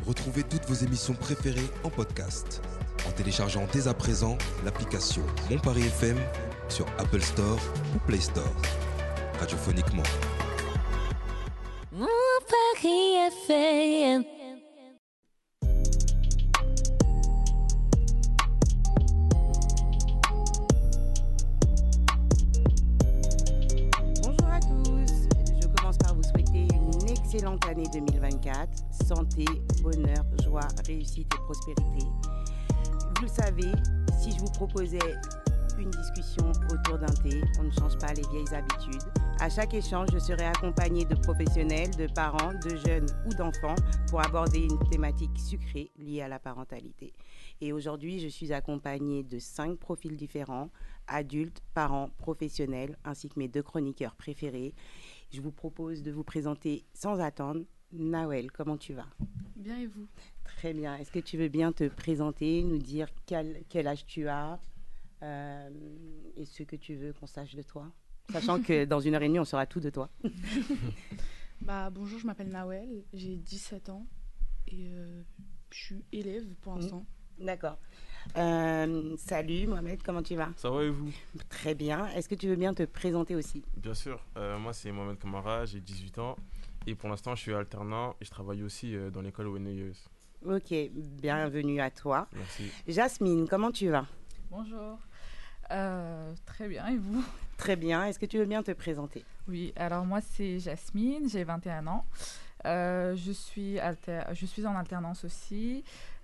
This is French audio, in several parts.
Retrouvez toutes vos émissions préférées en podcast en téléchargeant dès à présent l'application Mon Paris FM sur Apple Store ou Play Store. Radiophoniquement. Mon Paris FM. Bonjour à tous, je commence par vous souhaiter une excellente année 2024. Santé, bonheur, joie, réussite et prospérité. Vous le savez, si je vous proposais une discussion autour d'un thé, on ne change pas les vieilles habitudes. À chaque échange, je serai accompagnée de professionnels, de parents, de jeunes ou d'enfants pour aborder une thématique sucrée liée à la parentalité. Et aujourd'hui, je suis accompagnée de 5 profils différents, adultes, parents, professionnels, ainsi que mes 2 chroniqueurs préférés. Je vous propose de vous présenter sans attendre. Nawel, comment tu vas ? Bien et vous ? Très bien. Est-ce que tu veux bien te présenter, nous dire quel âge tu as et ce que tu veux qu'on sache de toi ? Sachant que dans 1h30, on saura tout de toi. Bonjour, je m'appelle Nawel, j'ai 17 ans et je suis élève pour l'instant. D'accord. Salut Mohamed, comment tu vas ? Ça va et vous ? Très bien. Est-ce que tu veux bien te présenter aussi ? Bien sûr. Moi, c'est Mohamed Kamara, j'ai 18 ans. Et pour l'instant, je suis alternant et je travaille aussi dans l'école Weno. Ok, bienvenue à toi. Merci. Jasmine, comment tu vas ? Bonjour. Très bien, et vous ? Très bien. Est-ce que tu veux bien te présenter ? Oui, alors moi c'est Jasmine, j'ai 21 ans. Je suis en alternance aussi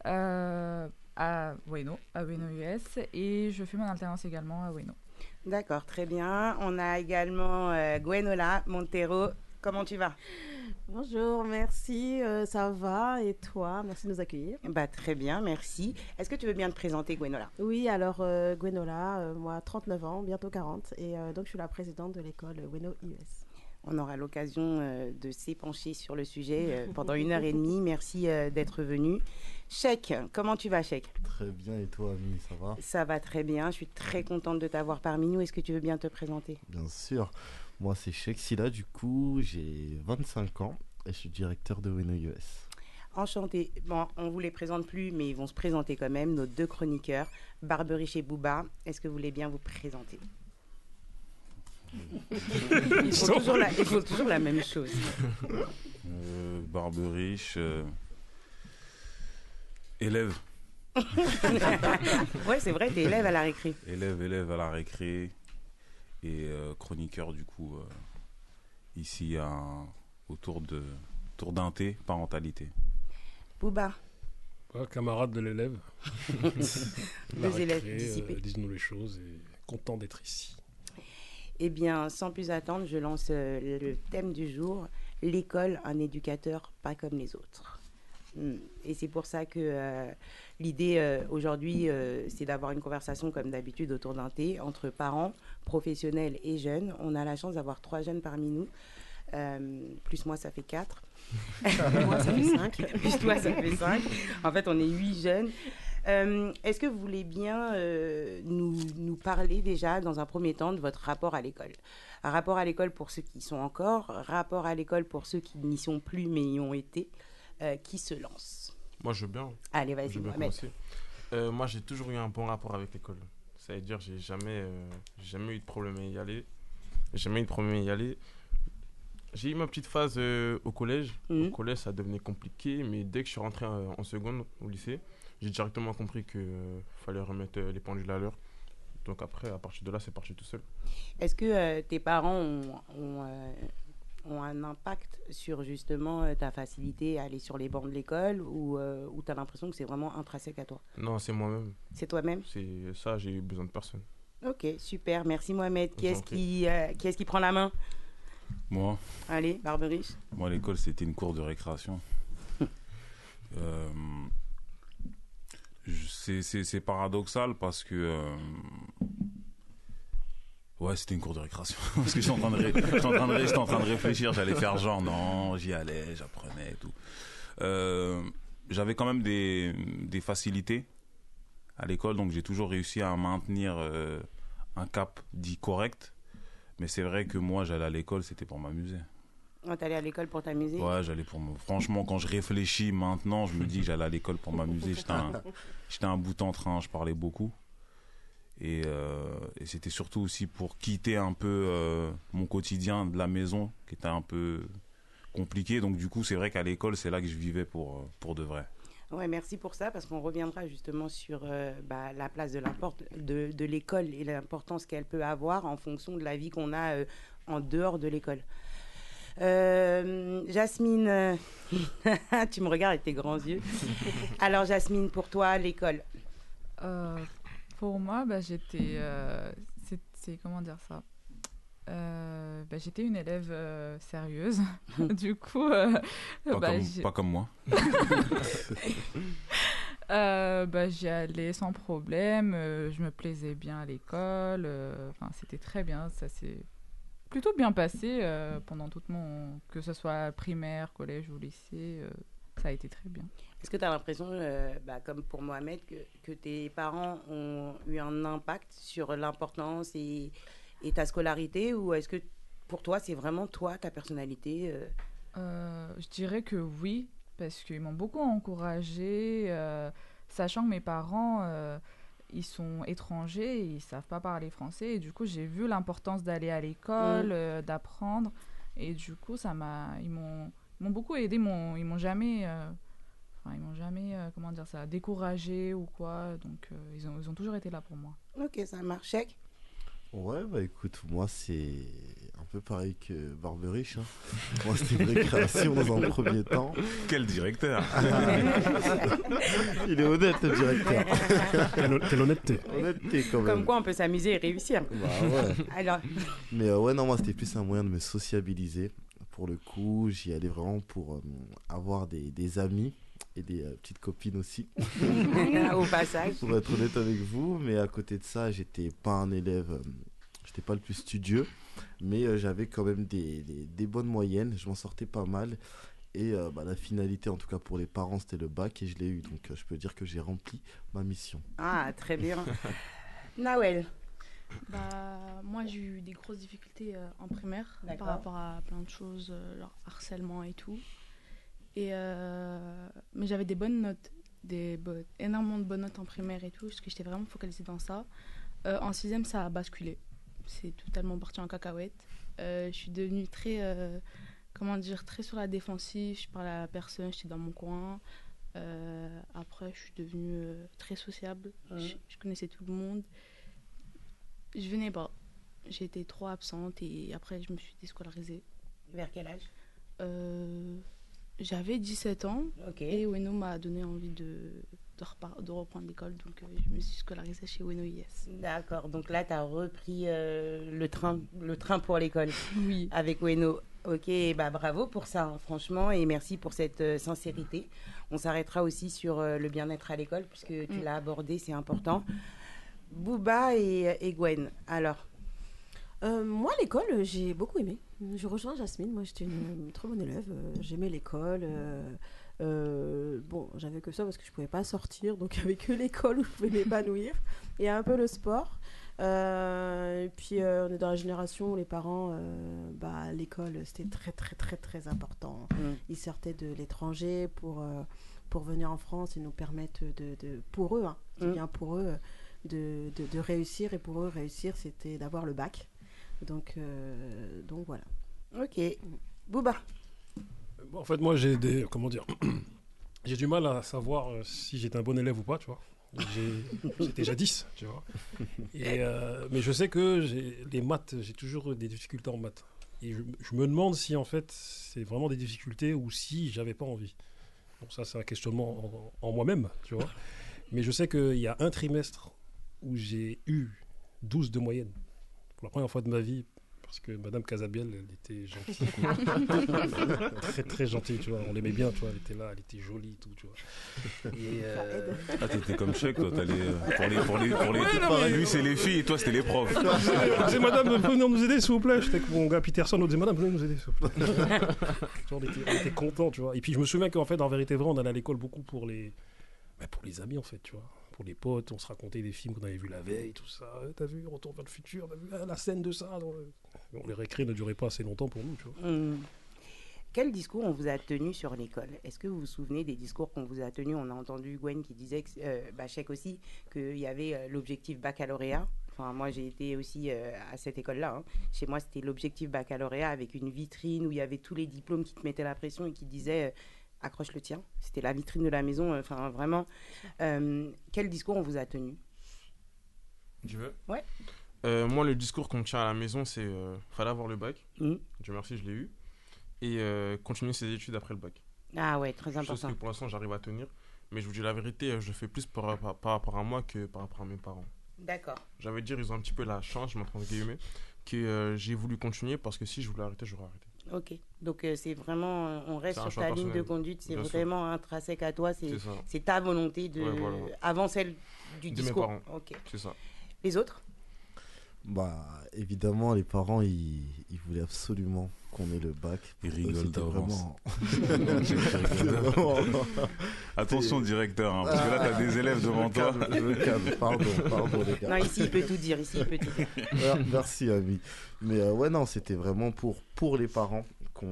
à Weno US, et je fais mon alternance également à Weno. D'accord, très bien. On a également Gwenola Montero. Comment tu vas ? Bonjour, merci, ça va, et toi ? Merci de nous accueillir. Très bien, merci. Est-ce que tu veux bien te présenter, Gwenola ? Oui, alors Gwenola, moi 39 ans, bientôt 40, et donc je suis la présidente de l'école Weno US. On aura l'occasion de s'épancher sur le sujet pendant 1h30. Merci d'être venu. Cheikh, comment tu vas, Cheikh ? Très bien, et toi, Ami, ça va ? Ça va très bien, je suis très contente de t'avoir parmi nous. Est-ce que tu veux bien te présenter ? Bien sûr. Moi, c'est Cheikh Silla, du coup, j'ai 25 ans et je suis directeur de Weno US. Enchanté. Bon, on ne vous les présente plus, mais ils vont se présenter quand même, nos 2 chroniqueurs, Barberich et Bouba. Est-ce que vous voulez bien vous présenter ? Ils font toujours la même chose. Barberich, élève. Ouais, c'est vrai, t'es élève à la récré. Élève à la récré et chroniqueur du coup ici autour d'un thé, parentalité. Bouba. Camarade de l'élève. 2 élèves dissipés. Dis-nous les choses et content d'être ici. Eh bien, sans plus attendre, je lance le thème du jour, l'école, un éducateur pas comme les autres. Et c'est pour ça que l'idée aujourd'hui, c'est d'avoir une conversation comme d'habitude autour d'un thé entre parents, professionnels et jeunes. On a la chance d'avoir 3 jeunes parmi nous. Plus moi, ça fait 4. Moi, ça fait 5. Plus toi, ça fait 5. En fait, on est 8 jeunes. Est-ce que vous voulez bien nous parler déjà, dans un premier temps, de votre rapport à l'école ? Un rapport à l'école pour ceux qui y sont encore, rapport à l'école pour ceux qui n'y sont plus mais y ont été. Qui se lance ? Moi, je veux bien. Allez, vas-y, Mohamed. Moi, j'ai toujours eu un bon rapport avec l'école. Ça veut dire que j'ai jamais eu de problème à y aller. J'ai eu ma petite phase au collège. Au collège, ça devenait compliqué, mais dès que je suis rentré en seconde au lycée, j'ai directement compris qu'il fallait remettre les pendules à l'heure. Donc après, à partir de là, c'est parti tout seul. Est-ce que tes parents ont un impact sur justement ta facilité à aller sur les bancs de l'école ou tu as l'impression que c'est vraiment intrinsèque à toi ? Non, c'est moi-même. C'est toi-même ? C'est ça, j'ai eu besoin de personne. Ok, super. Merci Mohamed. Qui est-ce qui prend la main ? Moi. Allez, Barberich. Moi, l'école, c'était une cour de récréation. C'est paradoxal parce que... Ouais, c'était une cour de récréation. Parce que j'étais en train de réfléchir. J'allais faire genre, non, j'y allais, j'apprenais et tout. J'avais quand même des facilités à l'école, donc j'ai toujours réussi à maintenir un cap dit correct. Mais c'est vrai que moi, j'allais à l'école, c'était pour m'amuser. Quand t'allais à l'école pour t'amuser? Ouais, j'allais pour moi. Franchement, quand je réfléchis maintenant, je me dis que j'allais à l'école pour m'amuser. J'étais un bout en train, je parlais beaucoup. Et c'était surtout aussi pour quitter un peu mon quotidien de la maison, qui était un peu compliqué. Donc du coup, c'est vrai qu'à l'école, c'est là que je vivais pour de vrai. Ouais, merci pour ça, parce qu'on reviendra justement sur la place de l'école et l'importance qu'elle peut avoir en fonction de la vie qu'on a en dehors de l'école. Jasmine, tu me regardes avec tes grands yeux. Alors Jasmine, pour toi, l'école? Pour moi, j'étais... comment dire ça? J'étais une élève sérieuse. Du coup... pas comme moi. J'y allais sans problème. Je me plaisais bien à l'école. C'était très bien. Ça s'est plutôt bien passé pendant tout mon... Que ce soit primaire, collège ou lycée. Ça a été très bien. Est-ce que tu as l'impression, comme pour Mohamed, que tes parents ont eu un impact sur l'importance et ta scolarité, ou est-ce que pour toi, c'est vraiment toi, ta personnalité Je dirais que oui, parce qu'ils m'ont beaucoup encouragée, sachant que mes parents, ils sont étrangers, ils ne savent pas parler français, et du coup, j'ai vu l'importance d'aller à l'école, d'apprendre, et du coup, ils m'ont beaucoup aidé, ils m'ont jamais... ils m'ont jamais, découragé ou quoi, donc ils ont toujours été là pour moi. Ok, ça marche. Chèque? Ouais, écoute, moi c'est un peu pareil que Barberich. Moi c'était une récréation dans un premier temps. Quel directeur! Il est honnête, le directeur. Quelle honnêteté! Honnêteté quand même. Comme quoi on peut s'amuser et réussir. Ouais. Alors... Mais non, moi c'était plus un moyen de me sociabiliser. Pour le coup, j'y allais vraiment pour avoir des amis. Et des petites copines aussi. Au passage. Pour être honnête avec vous. Mais à côté de ça, j'étais pas un élève, j'étais pas le plus studieux. Mais j'avais quand même des bonnes moyennes. Je m'en sortais pas mal. Et la finalité, en tout cas pour les parents, c'était le bac. Et je l'ai eu. Donc je peux dire que j'ai rempli ma mission. Ah, très bien. Nawel? Moi, j'ai eu des grosses difficultés en primaire. D'accord. Par rapport à plein de choses, genre harcèlement et tout. Mais j'avais des bonnes notes, énormément de bonnes notes en primaire et tout, parce que j'étais vraiment focalisée dans ça. En 6e, ça a basculé. C'est totalement parti en cacahuète. Je suis devenue très sur la défensive. Je parlais à personne, j'étais dans mon coin. Après, je suis devenue très sociable. Je connaissais tout le monde. Je venais pas. J'ai été trop absente et après, je me suis déscolarisée. Vers quel âge? J'avais 17 ans, et Ueno m'a donné envie de reprendre l'école, donc je me suis scolarisée chez Ueno IS. D'accord, donc là tu as repris le train pour l'école. Oui. Avec Ueno. Ok, bravo pour ça, hein, franchement, et merci pour cette sincérité. On s'arrêtera aussi sur le bien-être à l'école, puisque tu l'as abordé, c'est important. Bouba et Gwen, alors? Moi, l'école, j'ai beaucoup aimé. Je rejoins Jasmine. Moi, j'étais une très bonne élève. J'aimais l'école. J'avais que ça parce que je pouvais pas sortir. Donc, il n'y avait que l'école où je pouvais m'épanouir. Et un peu le sport. Et puis, on est dans la génération où les parents, l'école, c'était très, très, très, très important. Ils sortaient de l'étranger pour venir en France et nous permettre pour eux, c'est bien pour eux, de réussir. Et pour eux, réussir, c'était d'avoir le bac. Donc voilà. Ok. Bouba? En fait, moi, j'ai du mal à savoir si j'étais un bon élève ou pas, tu vois. J'étais jadis, tu vois. Mais je sais que les maths, j'ai toujours eu des difficultés en maths. Et je me demande si, en fait, c'est vraiment des difficultés ou si j'avais pas envie. Bon, ça, c'est un questionnement en moi-même, tu vois. Mais je sais qu'il y a un trimestre où j'ai eu 12 de moyenne. Pour la première fois de ma vie, parce que Madame Casabiel, elle était gentille. Très, très gentille, tu vois. On l'aimait bien, tu vois. Elle était là, elle était jolie et tout, tu vois. T'étais comme chèque, toi. T'allais pour les... Lui, c'est les filles et toi, c'était les profs. C'est Madame, venez nous aider, s'il vous plaît. J'étais avec mon gars Peterson, on disait Madame, venez nous aider, s'il vous plaît. On était contents, tu vois. Et puis, je me souviens qu'en fait, en vérité vraie, on allait à l'école beaucoup pour les amis, en fait, tu vois. Pour les potes, on se racontait des films qu'on avait vus la veille, tout ça. T'as vu Retour vers le futur, t'as vu la scène de ça. Les récrés ne duraient pas assez longtemps pour nous, tu vois. Quel discours on vous a tenu sur l'école? Est-ce que vous vous souvenez des discours qu'on vous a tenus? On a entendu Gwen qui disait, Chèque aussi, qu'il y avait l'objectif baccalauréat. Enfin, moi, j'ai été aussi à cette école-là. Hein. Chez moi, c'était l'objectif baccalauréat avec une vitrine où il y avait tous les diplômes qui te mettaient la pression et qui disaient accroche le tien. C'était la vitrine de la maison. Enfin, vraiment. Quel discours on vous a tenu? Tu veux? Ouais. Moi, le discours qu'on me tient à la maison, c'est fallait avoir le bac. Dieu merci, je l'ai eu. Et continuer ses études après le bac. Ah ouais, très important. Chose que pour l'instant, j'arrive à tenir. Mais je vous dis la vérité, je fais plus par rapport à moi que par rapport à mes parents. D'accord. J'avais dire, ils ont un petit peu la chance, je m'entends guillemets, que j'ai voulu continuer parce que si je voulais arrêter, j'aurais arrêté. Ok. Donc, c'est vraiment, on reste sur ta ligne de conduite. C'est Bien vraiment sûr. intrinsèque à toi. C'est ça. C'est ta volonté avant celle du De discours. mes parents. Ok. C'est ça. Les autres? Bah, évidemment, les parents, ils voulaient absolument qu'on ait le bac. Ils rigolent d'avance. Vraiment... Attention, directeur, hein, parce que là, t'as des élèves devant toi. Je me calme, pardon, les gars. Non, ici, il peut tout dire. Merci, ami. Mais ouais, non, c'était vraiment pour les parents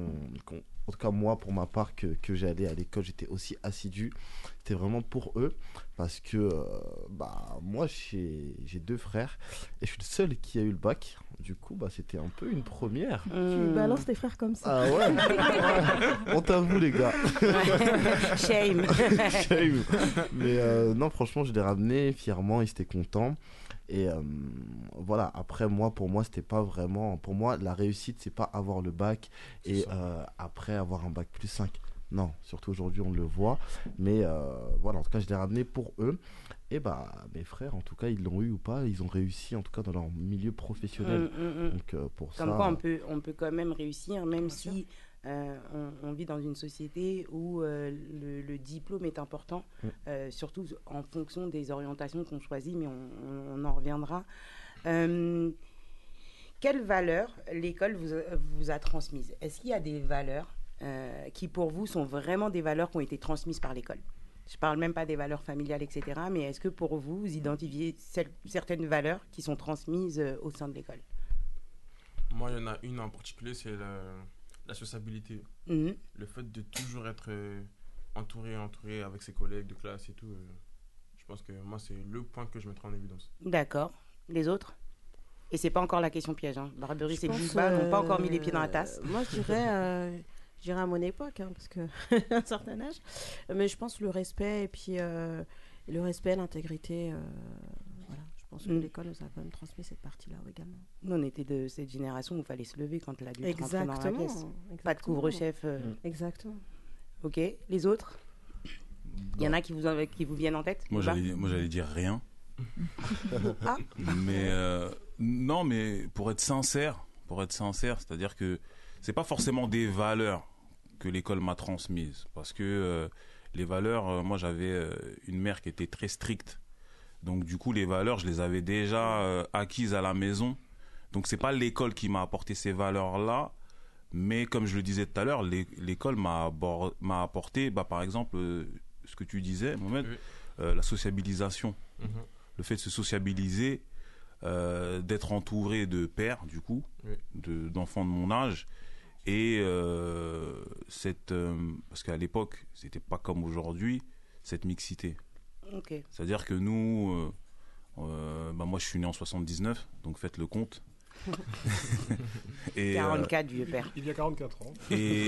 en tout cas, moi, pour ma part, que j'allais à l'école, j'étais aussi assidu. C'était vraiment pour eux. Parce que, moi, j'ai 2 frères. Et je suis le seul qui a eu le bac. Du coup, c'était un peu une première. Tu balances tes frères comme ça. Ah ouais. On t'avoue, les gars. Shame. Shame. Mais non, franchement, je l'ai ramené fièrement. Ils étaient contents. Et voilà, après pour moi c'était pas vraiment, pour moi la réussite c'est pas avoir le bac et après avoir un bac plus 5, non, surtout aujourd'hui on le voit, mais voilà, en tout cas je l'ai ramené pour eux et mes frères en tout cas ils l'ont eu ou pas, ils ont réussi en tout cas dans leur milieu professionnel. Donc pour Comme ça, quoi on peut quand même réussir même si on vit dans une société où le diplôme est important, surtout en fonction des orientations qu'on choisit, mais on en reviendra. Quelles valeurs l'école vous a transmises? Est-ce qu'il y a des valeurs qui pour vous sont vraiment des valeurs qui ont été transmises par l'école? Je ne parle même pas des valeurs familiales, etc. Mais est-ce que pour vous, vous identifiez certaines valeurs qui sont transmises au sein de l'école? Moi, il y en a une en particulier, c'est la sociabilité. Le fait de toujours être entouré avec ses collègues de classe et tout. Je pense que moi, c'est le point que je mettrai en évidence. D'accord. Les autres? Et c'est pas encore la question piège. Hein. Barberis et Bisba n'ont pas encore mis les pieds dans la tasse. Moi, je dirais à mon époque, hein, parce que un certain âge. Mais je pense le respect et puis le respect, l'intégrité. Voilà. Je pense que l'école nous a quand même transmis cette partie-là également. Nous, on était de cette génération où il fallait se lever quand l'adulte rentrait dans la pièce. Exactement. Pas de couvre-chef. Exactement. Ok. Les autres? Il y en a qui vous viennent en tête? Moi, j'allais dire rien. Ah. Mais non, mais pour être sincère, c'est-à-dire que c'est pas forcément des valeurs que l'école m'a transmises, parce que les valeurs, moi j'avais une mère qui était très stricte, donc du coup les valeurs je les avais déjà acquises à la maison, donc c'est pas l'école qui m'a apporté ces valeurs-là, mais comme je le disais tout à l'heure, l'école m'a apporté, par exemple, ce que tu disais, Mohamed, la sociabilisation. Le fait de se sociabiliser, d'être entouré de pères, du coup, d'enfants de mon âge, et parce qu'à l'époque, c'était pas comme aujourd'hui, cette mixité. Okay. C'est-à-dire que nous, moi je suis né en 79, donc faites le compte. Et 44, vieux père. Il y a 44 ans. Et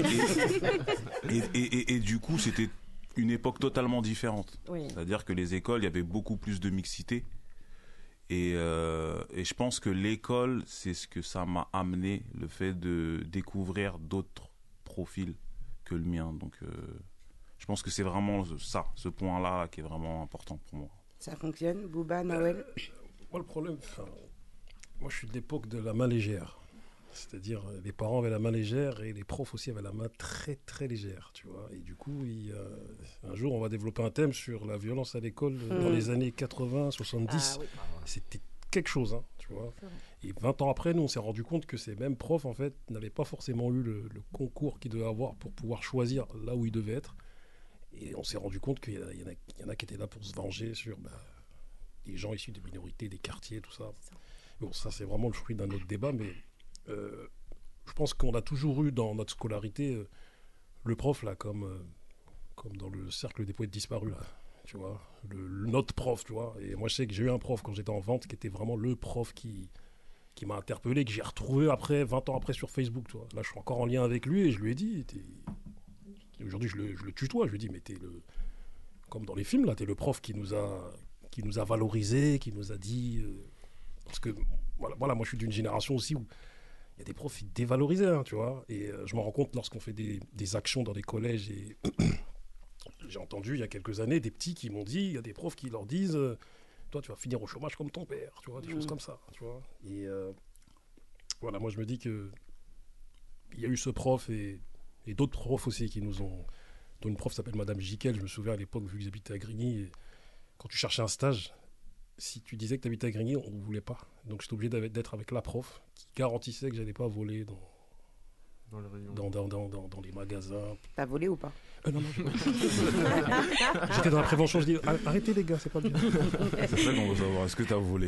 du coup, c'était une époque totalement différente. Oui. C'est-à-dire que les écoles, il y avait beaucoup plus de mixité. Et je pense que l'école, c'est ce que ça m'a amené, le fait de découvrir d'autres profils que le mien. Donc, je pense que c'est vraiment ça, ce point-là, qui est vraiment important pour moi. Ça fonctionne, Bouba, Noël? Moi, le problème, moi, je suis de l'époque de la main légère. C'est-à-dire, les parents avaient la main légère et les profs aussi avaient la main très, très légère, tu vois. Et du coup, un jour, on va développer un thème sur la violence à l'école dans les années 80, 70. Ah, oui. C'était quelque chose, hein, tu vois. Et 20 ans après, nous, on s'est rendu compte que ces mêmes profs, en fait, n'avaient pas forcément eu le concours qu'ils devaient avoir pour pouvoir choisir là où ils devaient être. Et on s'est rendu compte qu'il y en a qui étaient là pour se venger sur les gens issus des minorités, des quartiers, tout ça. Bon, ça, c'est vraiment le fruit d'un autre débat, mais... je pense qu'on a toujours eu dans notre scolarité le prof, là, comme dans le cercle des poètes disparus, là, tu vois, notre prof, tu vois. Et moi, je sais que j'ai eu un prof quand j'étais en vente qui était vraiment le prof qui m'a interpellé, que j'ai retrouvé 20 ans après sur Facebook, tu vois. Là, je suis encore en lien avec lui et je lui ai dit, aujourd'hui, je le tutoie, je lui ai dit, mais comme dans les films, là, t'es le prof qui nous a valorisé, qui nous a dit... parce que, voilà, moi, je suis d'une génération aussi où il y a des profs dévalorisés, hein, tu vois. Et je me rends compte lorsqu'on fait des actions dans des collèges et... J'ai entendu il y a quelques années des petits qui m'ont dit, il y a des profs qui leur disent toi tu vas finir au chômage comme ton père, tu vois, des choses comme ça, tu vois. Et voilà, moi je me dis que il y a eu ce prof et d'autres profs aussi qui nous ont, dont une prof s'appelle Madame Jiquel, je me souviens à l'époque vu que j'habitais à Grigny, et quand tu cherchais un stage, si tu disais que tu habitais à Grigny, on ne voulait pas. Donc j'étais obligé d'être avec la prof qui garantissait que j'allais pas voler dans les magasins. T'as volé ou pas? Non. J'étais dans la prévention, je dis arrêtez les gars, c'est pas bien. C'est ça qu'on veut savoir, est-ce que tu as volé?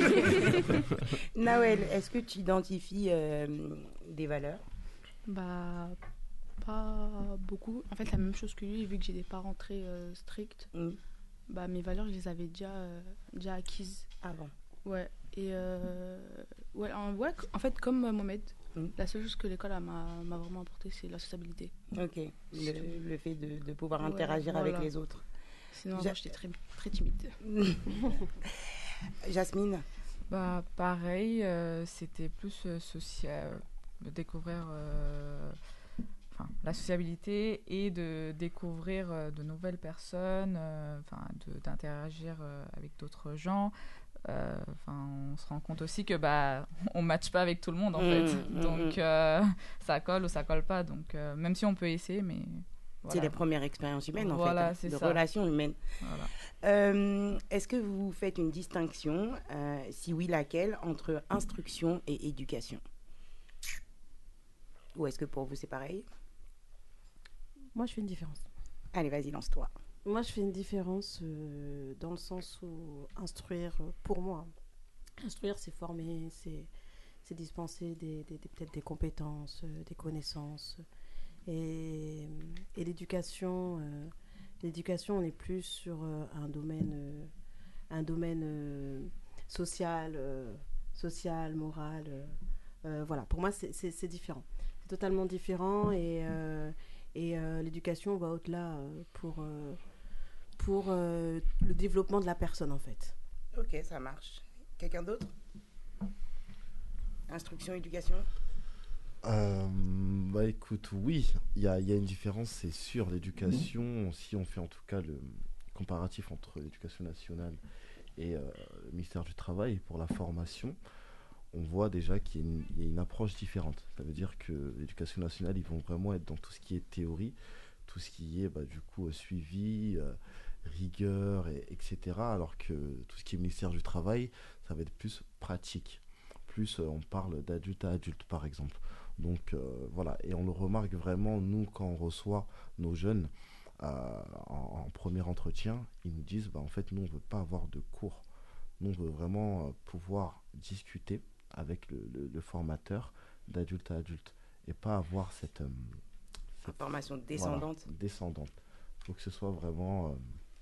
Nawel, est-ce que tu identifies des valeurs? Bah, pas beaucoup. En fait, la même chose que lui, vu que j'ai des parents très stricts, bah, mes valeurs, je les avais déjà acquises avant. Ouais. Et en fait, comme Mohamed, la seule chose que l'école m'a vraiment apporté, c'est la sociabilité. Ok, le fait de pouvoir interagir avec les autres. Sinon, avant, j'étais très, très timide. Jasmine? Bah, pareil, c'était plus social, de découvrir la sociabilité et de découvrir de nouvelles personnes, d'interagir avec d'autres gens. On se rend compte aussi que on matche pas avec tout le monde en fait, donc ça colle ou ça colle pas, donc même si on peut essayer, mais voilà. C'est les premières expériences humaines voilà, en fait, de relations humaines. Voilà. Est-ce que vous faites une distinction, si oui laquelle, entre instruction et éducation, ou est-ce que pour vous c'est pareil? Moi je fais une différence. Allez, vas-y, lance-toi. Moi, je fais une différence dans le sens où instruire, pour moi, instruire, c'est former, c'est dispenser peut-être des compétences, des connaissances. Et l'éducation, on est plus sur un domaine social, moral. Voilà, pour moi, c'est différent. C'est totalement différent et l'éducation va au-delà pour le développement de la personne en fait. Ok, ça marche. Quelqu'un d'autre? Instruction, éducation? Écoute, oui, il y a une différence, c'est sûr. L'éducation, si on fait en tout cas le comparatif entre l'éducation nationale et le ministère du Travail pour la formation, on voit déjà qu'il y a une approche différente. Ça veut dire que l'éducation nationale, ils vont vraiment être dans tout ce qui est théorie, tout ce qui est du coup suivi, rigueur, etc. Alors que tout ce qui est ministère du Travail, ça va être plus pratique. Plus on parle d'adulte à adulte, par exemple. Donc voilà, et on le remarque vraiment, nous, quand on reçoit nos jeunes en premier entretien, ils nous disent, en fait, nous, on ne veut pas avoir de cours. Nous, on veut vraiment pouvoir discuter avec le formateur d'adulte à adulte et pas avoir cette formation descendante. Voilà, descendante. Il faut que ce soit vraiment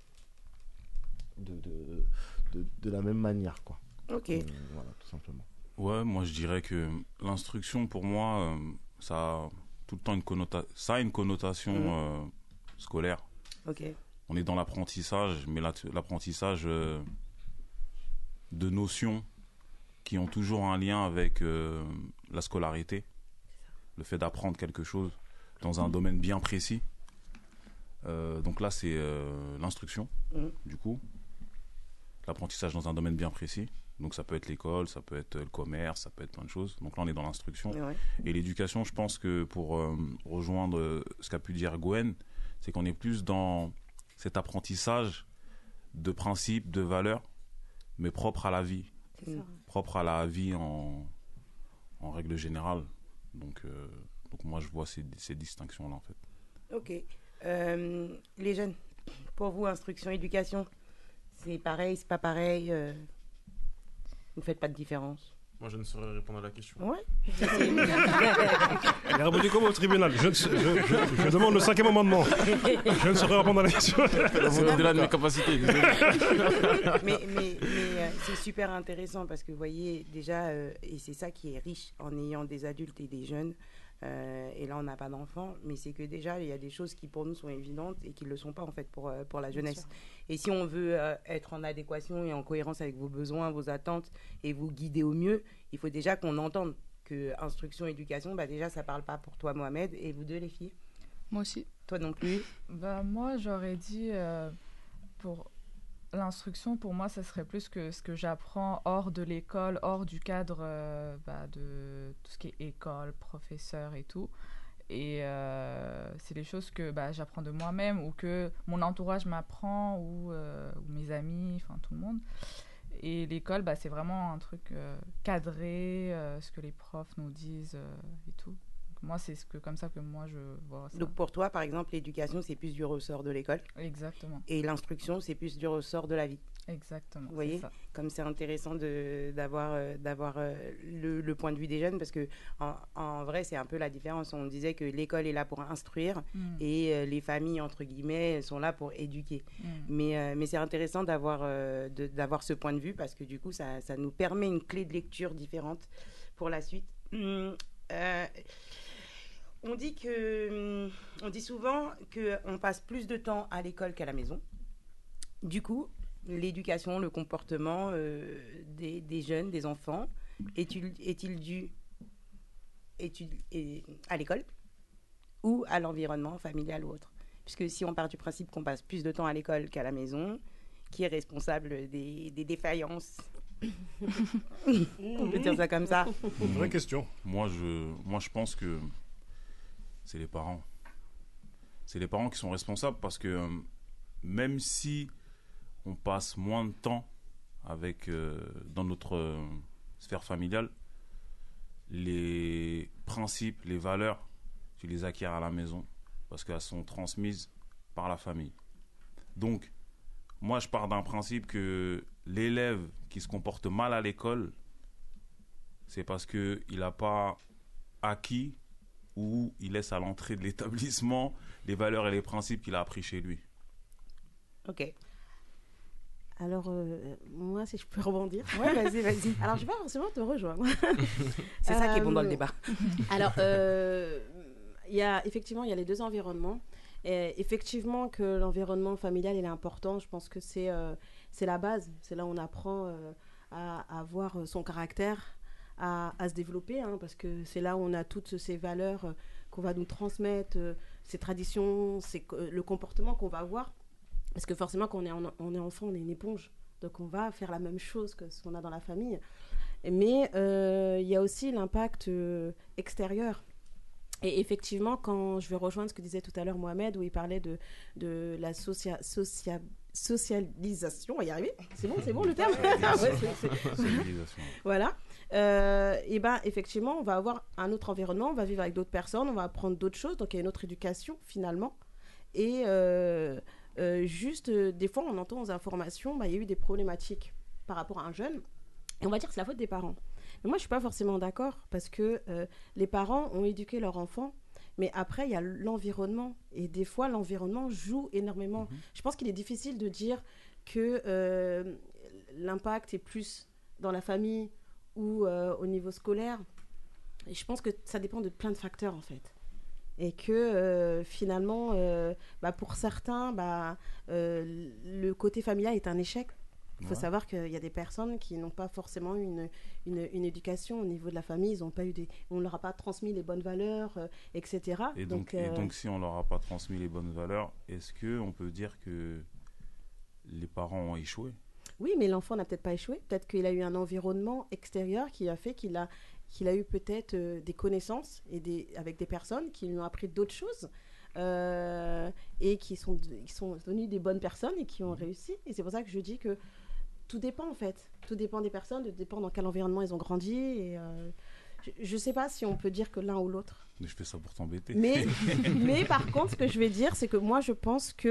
de la même manière, quoi. Ok. Voilà, tout simplement. Ouais, moi je dirais que l'instruction pour moi, ça a tout le temps une connotation scolaire. Ok. On est dans l'apprentissage, mais l'apprentissage de notions qui ont toujours un lien avec la scolarité, le fait d'apprendre quelque chose dans un domaine bien précis. Donc là, c'est l'instruction, du coup. L'apprentissage dans un domaine bien précis. Donc ça peut être l'école, ça peut être le commerce, ça peut être plein de choses. Donc là, on est dans l'instruction. Ouais. Et l'éducation, je pense que pour rejoindre ce qu'a pu dire Gwen, c'est qu'on est plus dans cet apprentissage de principes, de valeurs, mais propre à la vie. Propre à la vie en règle générale. Donc moi, je vois ces distinctions-là, en fait. Ok. Les jeunes, pour vous, instruction, éducation, c'est pareil, c'est pas pareil? Vous faites pas de différence? Moi, je ne saurais répondre à la question. Ouais. Il a répondu comme au tribunal. Je demande le 5e amendement. Je ne saurais répondre à la question. C'est au-delà de mes capacités. mais c'est super intéressant parce que vous voyez déjà, et c'est ça qui est riche en ayant des adultes et des jeunes. Et là, on n'a pas d'enfants, mais c'est que déjà, il y a des choses qui pour nous sont évidentes et qui ne le sont pas en fait pour la jeunesse. Et si on veut être en adéquation et en cohérence avec vos besoins, vos attentes et vous guider au mieux, il faut déjà qu'on entende que instruction, éducation, bah déjà, ça ne parle pas pour toi, Mohamed, et vous deux, les filles. Moi aussi. Toi non plus. Bah, moi, j'aurais dit pour l'instruction, pour moi, ça serait plus que ce que j'apprends hors de l'école, hors du cadre de tout ce qui est école, professeur et tout. Et c'est des choses que j'apprends de moi-même ou que mon entourage m'apprend ou mes amis, enfin tout le monde. Et l'école, c'est vraiment un truc cadré, ce que les profs nous disent et tout. Moi, c'est comme ça que moi, je vois ça. Donc, pour toi, par exemple, l'éducation, c'est plus du ressort de l'école. Exactement. Et l'instruction, c'est plus du ressort de la vie. Exactement. Vous voyez, comme c'est intéressant d'avoir le point de vue des jeunes, parce que en vrai, c'est un peu la différence. On disait que l'école est là pour instruire et les familles, entre guillemets, sont là pour éduquer. Mais c'est intéressant d'avoir ce point de vue, parce que du coup, ça nous permet une clé de lecture différente pour la suite. On dit souvent qu'on passe plus de temps à l'école qu'à la maison. Du coup, l'éducation, le comportement des jeunes, des enfants, est-il dû à l'école ou à l'environnement familial ou autre? Puisque si on part du principe qu'on passe plus de temps à l'école qu'à la maison, qui est responsable des défaillances? On peut dire ça comme ça. Vraie question. Moi, je pense que c'est les parents. C'est les parents qui sont responsables parce que même si on passe moins de temps dans notre sphère familiale, les principes, les valeurs, tu les acquiers à la maison parce qu'elles sont transmises par la famille. Donc, moi, je pars d'un principe que l'élève qui se comporte mal à l'école, c'est parce qu'il n'a pas acquis ou il laisse à l'entrée de l'établissement les valeurs et les principes qu'il a appris chez lui. Ok. Alors, moi, si je peux rebondir. Ouais, vas-y. Alors, je vais pas forcément te rejoindre. C'est ça qui est bon dans le débat. Alors, il y a les deux environnements. Et effectivement, que l'environnement familial, il est important. Je pense que c'est la base. C'est là où on apprend à avoir son caractère, à se développer, parce que c'est là où on a toutes ces valeurs qu'on va nous transmettre, ces traditions, le comportement qu'on va avoir. Parce que forcément, quand on est enfant, on est une éponge. Donc, on va faire la même chose que ce qu'on a dans la famille. Mais il y a aussi l'impact extérieur. Et effectivement, quand je vais rejoindre ce que disait tout à l'heure Mohamed, où il parlait de la socialisation, on va y arriver. C'est bon le terme. Socialisation. Voilà. Et effectivement, on va avoir un autre environnement, on va vivre avec d'autres personnes, on va apprendre d'autres choses. Donc, il y a une autre éducation, finalement. Et des fois, on entend aux informations, il y a eu des problématiques par rapport à un jeune. Et on va dire que c'est la faute des parents. Mais moi, je ne suis pas forcément d'accord parce que les parents ont éduqué leur enfant, mais après, il y a l'environnement. Et des fois, l'environnement joue énormément. Je pense qu'il est difficile de dire que l'impact est plus dans la famille ou au niveau scolaire. Et je pense que ça dépend de plein de facteurs, en fait. Et que finalement, pour certains, le côté familial est un échec. Il faut savoir qu'il y a des personnes qui n'ont pas forcément une éducation au niveau de la famille. On ne leur a pas transmis les bonnes valeurs, etc. Et donc, si on ne leur a pas transmis les bonnes valeurs, est-ce qu'on peut dire que les parents ont échoué? Oui, mais l'enfant n'a peut-être pas échoué. Peut-être qu'il a eu un environnement extérieur qui a fait qu'il a eu peut-être des connaissances avec des personnes qui lui ont appris d'autres choses et qui sont devenues des bonnes personnes et qui ont réussi. Et c'est pour ça que je dis que tout dépend en fait. Tout dépend des personnes, tout dépend dans quel environnement ils ont grandi. Et je ne sais pas si on peut dire que l'un ou l'autre. Mais je fais ça pour t'embêter. Mais par contre, ce que je vais dire, c'est que moi, je pense que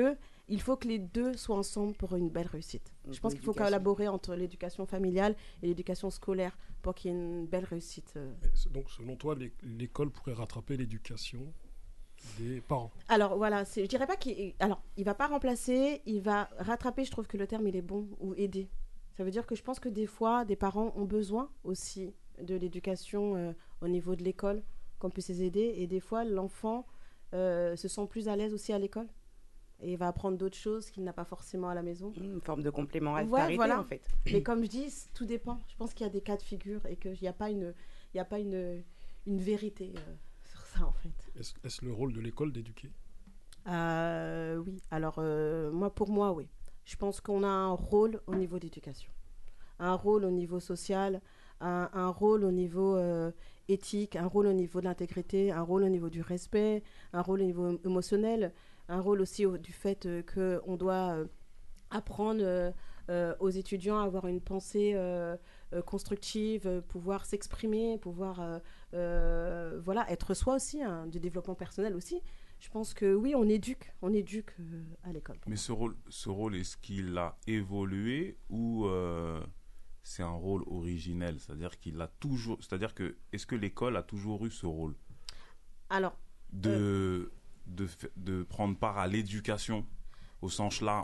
il faut que les deux soient ensemble pour une belle réussite. Donc, Je pense qu'il faut l'éducation. collaborer entre l'éducation familiale et l'éducation scolaire pour qu'il y ait une belle réussite. Donc, selon toi, l'école pourrait rattraper l'éducation des parents. Alors voilà, je dirais pas il va pas remplacer, il va rattraper. Je trouve que le terme il est bon, ou aider. Ça veut dire que je pense que des fois, des parents ont besoin aussi de l'éducation au niveau de l'école, qu'on puisse les aider. Et des fois, l'enfant se sent plus à l'aise aussi à l'école. Et il va apprendre d'autres choses qu'il n'a pas forcément à la maison. Une forme de complémentarité, voilà. en fait. Mais comme je dis, tout dépend. Je pense qu'il y a des cas de figure et qu'il n'y a pas une vérité sur ça, en fait. Est-ce le rôle de l'école d'éduquer? Oui. Alors, pour moi, oui. Je pense qu'on a un rôle au niveau d'éducation. Un rôle au niveau social, un rôle au niveau éthique, un rôle au niveau de l'intégrité, un rôle au niveau du respect, un rôle au niveau émotionnel, un rôle aussi du fait qu'on doit apprendre aux étudiants à avoir une pensée constructive, pouvoir s'exprimer, pouvoir être soi aussi, du développement personnel aussi. Je pense que oui, on éduque à l'école. Mais ce rôle, est-ce qu'il a évolué ou c'est un rôle originel? C'est-à-dire que est-ce que l'école a toujours eu ce rôle? Alors, de prendre part à l'éducation au sens large,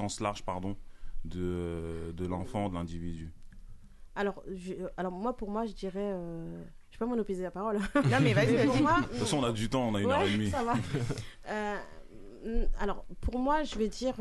de l'enfant, de l'individu. Alors pour moi, je dirais... Je ne vais pas monopoliser la parole. Non, mais vas-y. Pour moi, de toute façon, on a du temps, on a 1 heure et demie. Ça va. Alors, pour moi, je vais dire...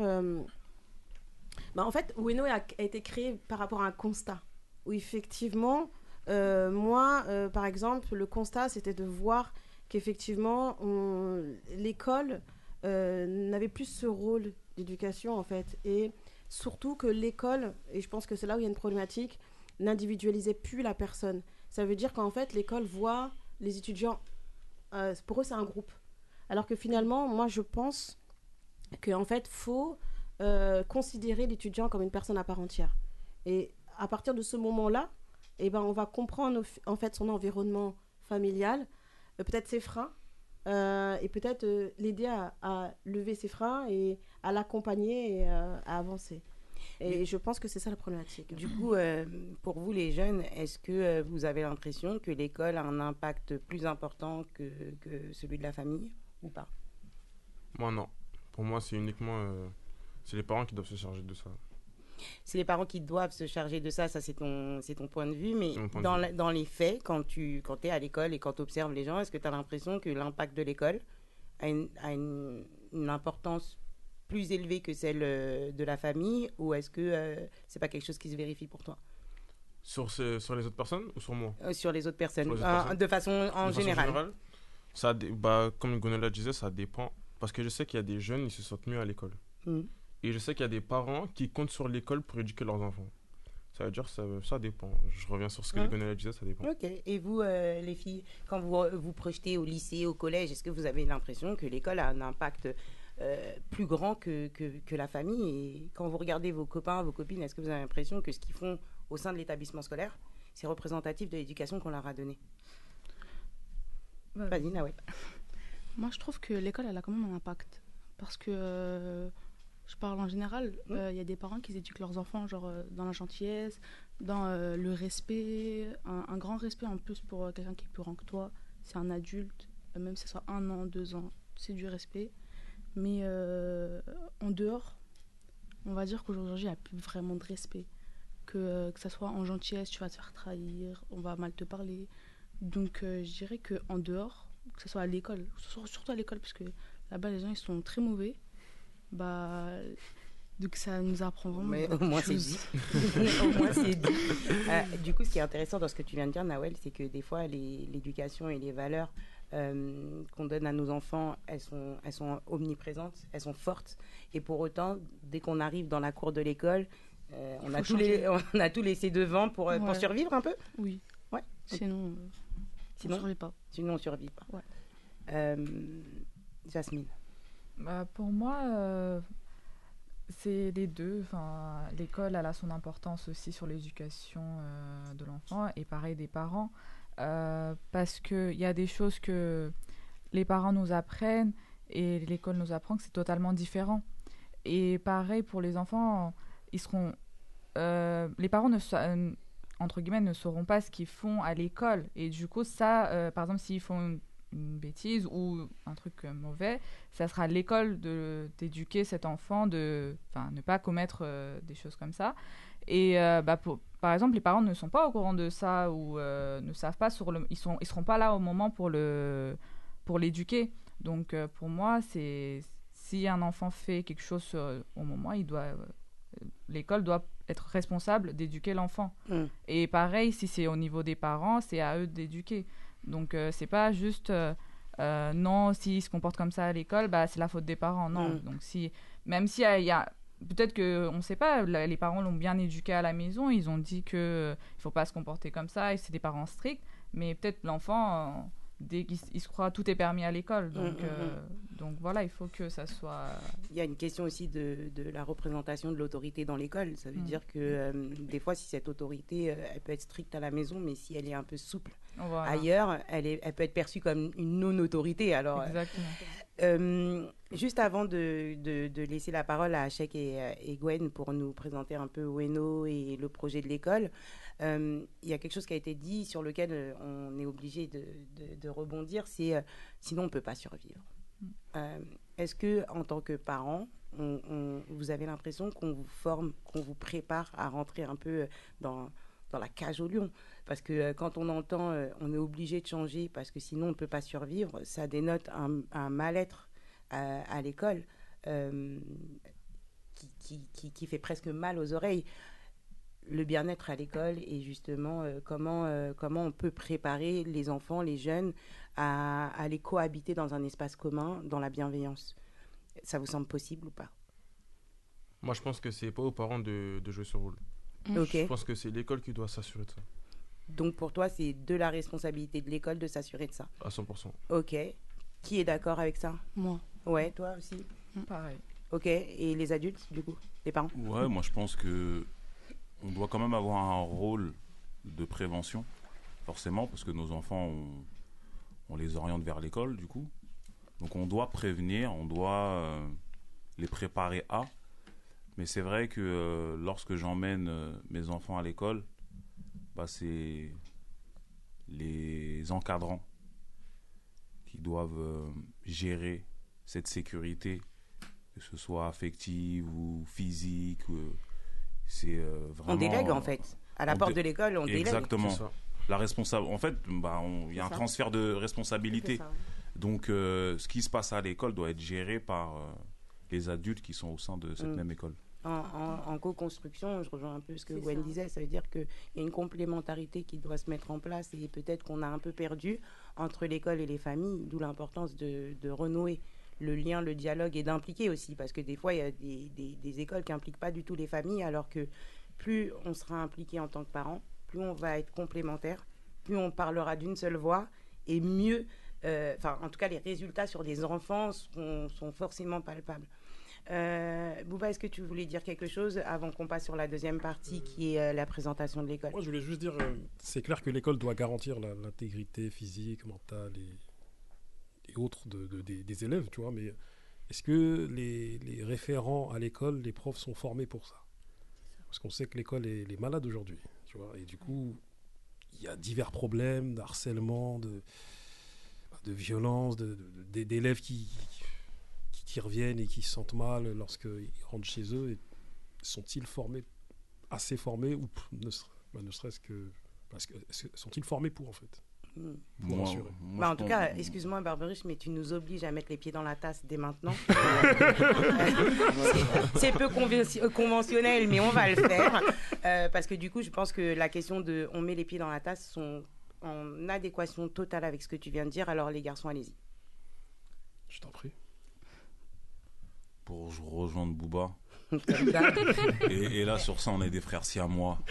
en fait, Ueno a été créé par rapport à un constat. Où effectivement, par exemple, le constat, c'était de voir qu'effectivement, l'école n'avait plus ce rôle d'éducation, en fait. Et surtout que l'école, et je pense que c'est là où il y a une problématique, n'individualisait plus la personne. Ça veut dire qu'en fait, l'école voit les étudiants, pour eux, c'est un groupe. Alors que finalement, moi, je pense qu'en fait, il faut considérer l'étudiant comme une personne à part entière. Et à partir de ce moment-là, on va comprendre en fait son environnement familial, peut-être ses freins, et peut-être l'aider à lever ses freins et à l'accompagner et à avancer. Et je pense que c'est ça la problématique. Du coup, pour vous les jeunes, est-ce que vous avez l'impression que l'école a un impact plus important que celui de la famille ou pas? Moi, non. Pour moi, c'est uniquement... c'est les parents qui doivent se charger de ça. C'est les parents qui doivent se charger de ça, c'est ton point de vue. Mais vue. Dans les faits, quand tu es à l'école et quand tu observes les gens, est-ce que tu as l'impression que l'impact de l'école a une importance plus élevée que celle de la famille, ou est-ce que c'est pas quelque chose qui se vérifie pour toi? Sur les autres personnes ou sur moi? Sur les autres personnes, de façon générale. Ça, comme Gonella disait, ça dépend. Parce que je sais qu'il y a des jeunes, ils se sentent mieux à l'école. Et je sais qu'il y a des parents qui comptent sur l'école pour éduquer leurs enfants. Ça veut dire que ça dépend. Je reviens sur ce que Gonella disait, ça dépend. Ok. Et vous, les filles, quand vous projetez au lycée, au collège, est-ce que vous avez l'impression que l'école a un impact plus grand que la famille? Et quand vous regardez vos copains, vos copines, est-ce que vous avez l'impression que ce qu'ils font au sein de l'établissement scolaire, c'est représentatif de l'éducation qu'on leur a donnée? Vas-y, Nawel. Moi, je trouve que l'école, elle a quand même un impact. Parce que, je parle en général, il y a des parents qui éduquent leurs enfants genre, dans la gentillesse, dans le respect, un grand respect en plus pour quelqu'un qui est plus grand que toi. C'est un adulte, même si ce soit 1 an, 2 ans, c'est du respect. Mais en dehors, on va dire qu'aujourd'hui, il n'y a plus vraiment de respect. Que ça soit en gentillesse, tu vas te faire trahir, on va mal te parler. Donc, je dirais qu'en dehors, que ce soit à l'école, surtout à l'école, parce que là-bas, les gens, ils sont très mauvais. Donc, ça nous apprend vraiment. Mais au moins, c'est dit. Au moins, c'est dit. Du coup, ce qui est intéressant dans ce que tu viens de dire, Nawel, c'est que des fois, l'éducation et les valeurs qu'on donne à nos enfants, elles sont omniprésentes, elles sont fortes. Et pour autant, dès qu'on arrive dans la cour de l'école, on a tout laissé devant pour survivre un peu. Oui. Ouais. Sinon, on ne survit pas. Sinon, on ne survit pas. Ouais. Jasmine. Pour moi, c'est les deux. Enfin, l'école, elle a son importance aussi sur l'éducation de l'enfant et pareil des parents. Parce qu'il y a des choses que les parents nous apprennent et l'école nous apprend que c'est totalement différent. Et pareil pour les enfants, ils seront, les parents entre guillemets ne sauront pas ce qu'ils font à l'école. Et du coup, ça, par exemple, s'ils font une bêtise ou un truc mauvais, ça sera à l'école d'éduquer cet enfant, ne pas commettre des choses comme ça. Et par exemple, les parents ne sont pas au courant de ça ou ne savent pas ils seront pas là au moment pour l'éduquer. Donc pour moi, si un enfant fait quelque chose au moment, l'école doit être responsable d'éduquer l'enfant. Et pareil, si c'est au niveau des parents, c'est à eux d'éduquer. Donc c'est pas juste non, s'ils se comportent comme ça à l'école, c'est la faute des parents. Non. Donc même si il y a peut-être qu'on ne sait pas, les parents l'ont bien éduqué à la maison, ils ont dit qu'il ne faut pas se comporter comme ça, et c'est des parents stricts, mais peut-être l'enfant, dès qu'il se croit, tout est permis à l'école. Donc voilà, il faut que ça soit... Il y a une question aussi de la représentation de l'autorité dans l'école. Ça veut dire que des fois, si cette autorité, elle peut être stricte à la maison, mais si elle est un peu souple ailleurs, elle peut être perçue comme une non-autorité. Alors, juste avant de laisser la parole à Achek et Gwen pour nous présenter un peu Ueno et le projet de l'école, il y a quelque chose qui a été dit sur lequel on est obligé de rebondir, c'est sinon on ne peut pas survivre. Est-ce que en tant que parent, vous avez l'impression qu'on vous forme, qu'on vous prépare à rentrer un peu dans la cage au lion? Parce que quand on entend on est obligé de changer parce que sinon on ne peut pas survivre, ça dénote un mal-être à l'école qui fait presque mal aux oreilles. Le bien-être à l'école et justement comment on peut préparer les enfants, les jeunes à aller cohabiter dans un espace commun, dans la bienveillance. Ça vous semble possible ou pas? Moi, je pense que c'est pas aux parents de jouer ce rôle. Okay. Je pense que c'est l'école qui doit s'assurer de ça. Donc pour toi, c'est de la responsabilité de l'école de s'assurer de ça? À 100%. Ok. Qui est d'accord avec ça? Moi. Ouais, toi aussi? Pareil. Ok. Et les adultes, du coup? Les parents? Ouais, moi je pense que on doit quand même avoir un rôle de prévention, forcément, parce que nos enfants, on les oriente vers l'école, du coup. Donc on doit prévenir, on doit les préparer à. Mais c'est vrai que lorsque j'emmène mes enfants à l'école, c'est les encadrants qui doivent gérer cette sécurité, que ce soit affective ou physique. C'est vraiment... On délègue en fait. À la porte de l'école, on délègue. Exactement. La responsable. En fait, il y a un transfert de responsabilité. Ça. Donc, ce qui se passe à l'école doit être géré par les adultes qui sont au sein de cette même école. En co-construction, je rejoins un peu ce que Gwen disait, ça veut dire qu'il y a une complémentarité qui doit se mettre en place et peut-être qu'on a un peu perdu entre l'école et les familles, d'où l'importance de renouer le lien, le dialogue et d'impliquer aussi, parce que des fois, il y a des écoles qui n'impliquent pas du tout les familles, alors que plus on sera impliqué en tant que parent, plus on va être complémentaire, plus on parlera d'une seule voix et mieux, en tout cas, les résultats sur les enfants sont forcément palpables. Bouba, est-ce que tu voulais dire quelque chose avant qu'on passe sur la deuxième partie qui est la présentation de l'école? Moi, je voulais juste dire, c'est clair que l'école doit garantir l'intégrité physique, mentale et autres des élèves, tu vois, mais est-ce que les référents à l'école, les profs sont formés pour ça? Parce qu'on sait que l'école est malade aujourd'hui, tu vois, et du coup, il y a divers problèmes de harcèlement, de violence, d'élèves qui reviennent et qui se sentent mal lorsqu'ils rentrent chez eux. Et sont-ils assez formés ou ne serait-ce que... sont-ils formés pour, en fait, pour assurer. En tout cas, excuse-moi Barberouche, mais tu nous obliges à mettre les pieds dans la tasse dès maintenant. C'est peu conventionnel, mais on va le faire. Parce que du coup, je pense que la question de on met les pieds dans la tasse sont en adéquation totale avec ce que tu viens de dire. Alors les garçons, allez-y. Je t'en prie. Pour rejoindre Bouba. et là, sur ça, on est des frères siamois.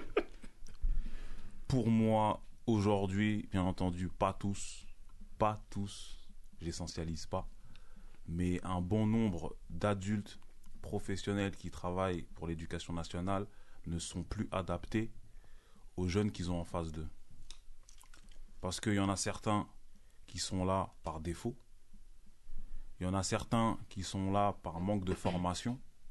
Pour moi, aujourd'hui, bien entendu, pas tous, j'essentialise pas, mais un bon nombre d'adultes professionnels qui travaillent pour l'éducation nationale ne sont plus adaptés aux jeunes qu'ils ont en face d'eux. Parce qu'il y en a certains qui sont là par défaut. Il y en a certains qui sont là par manque de formation.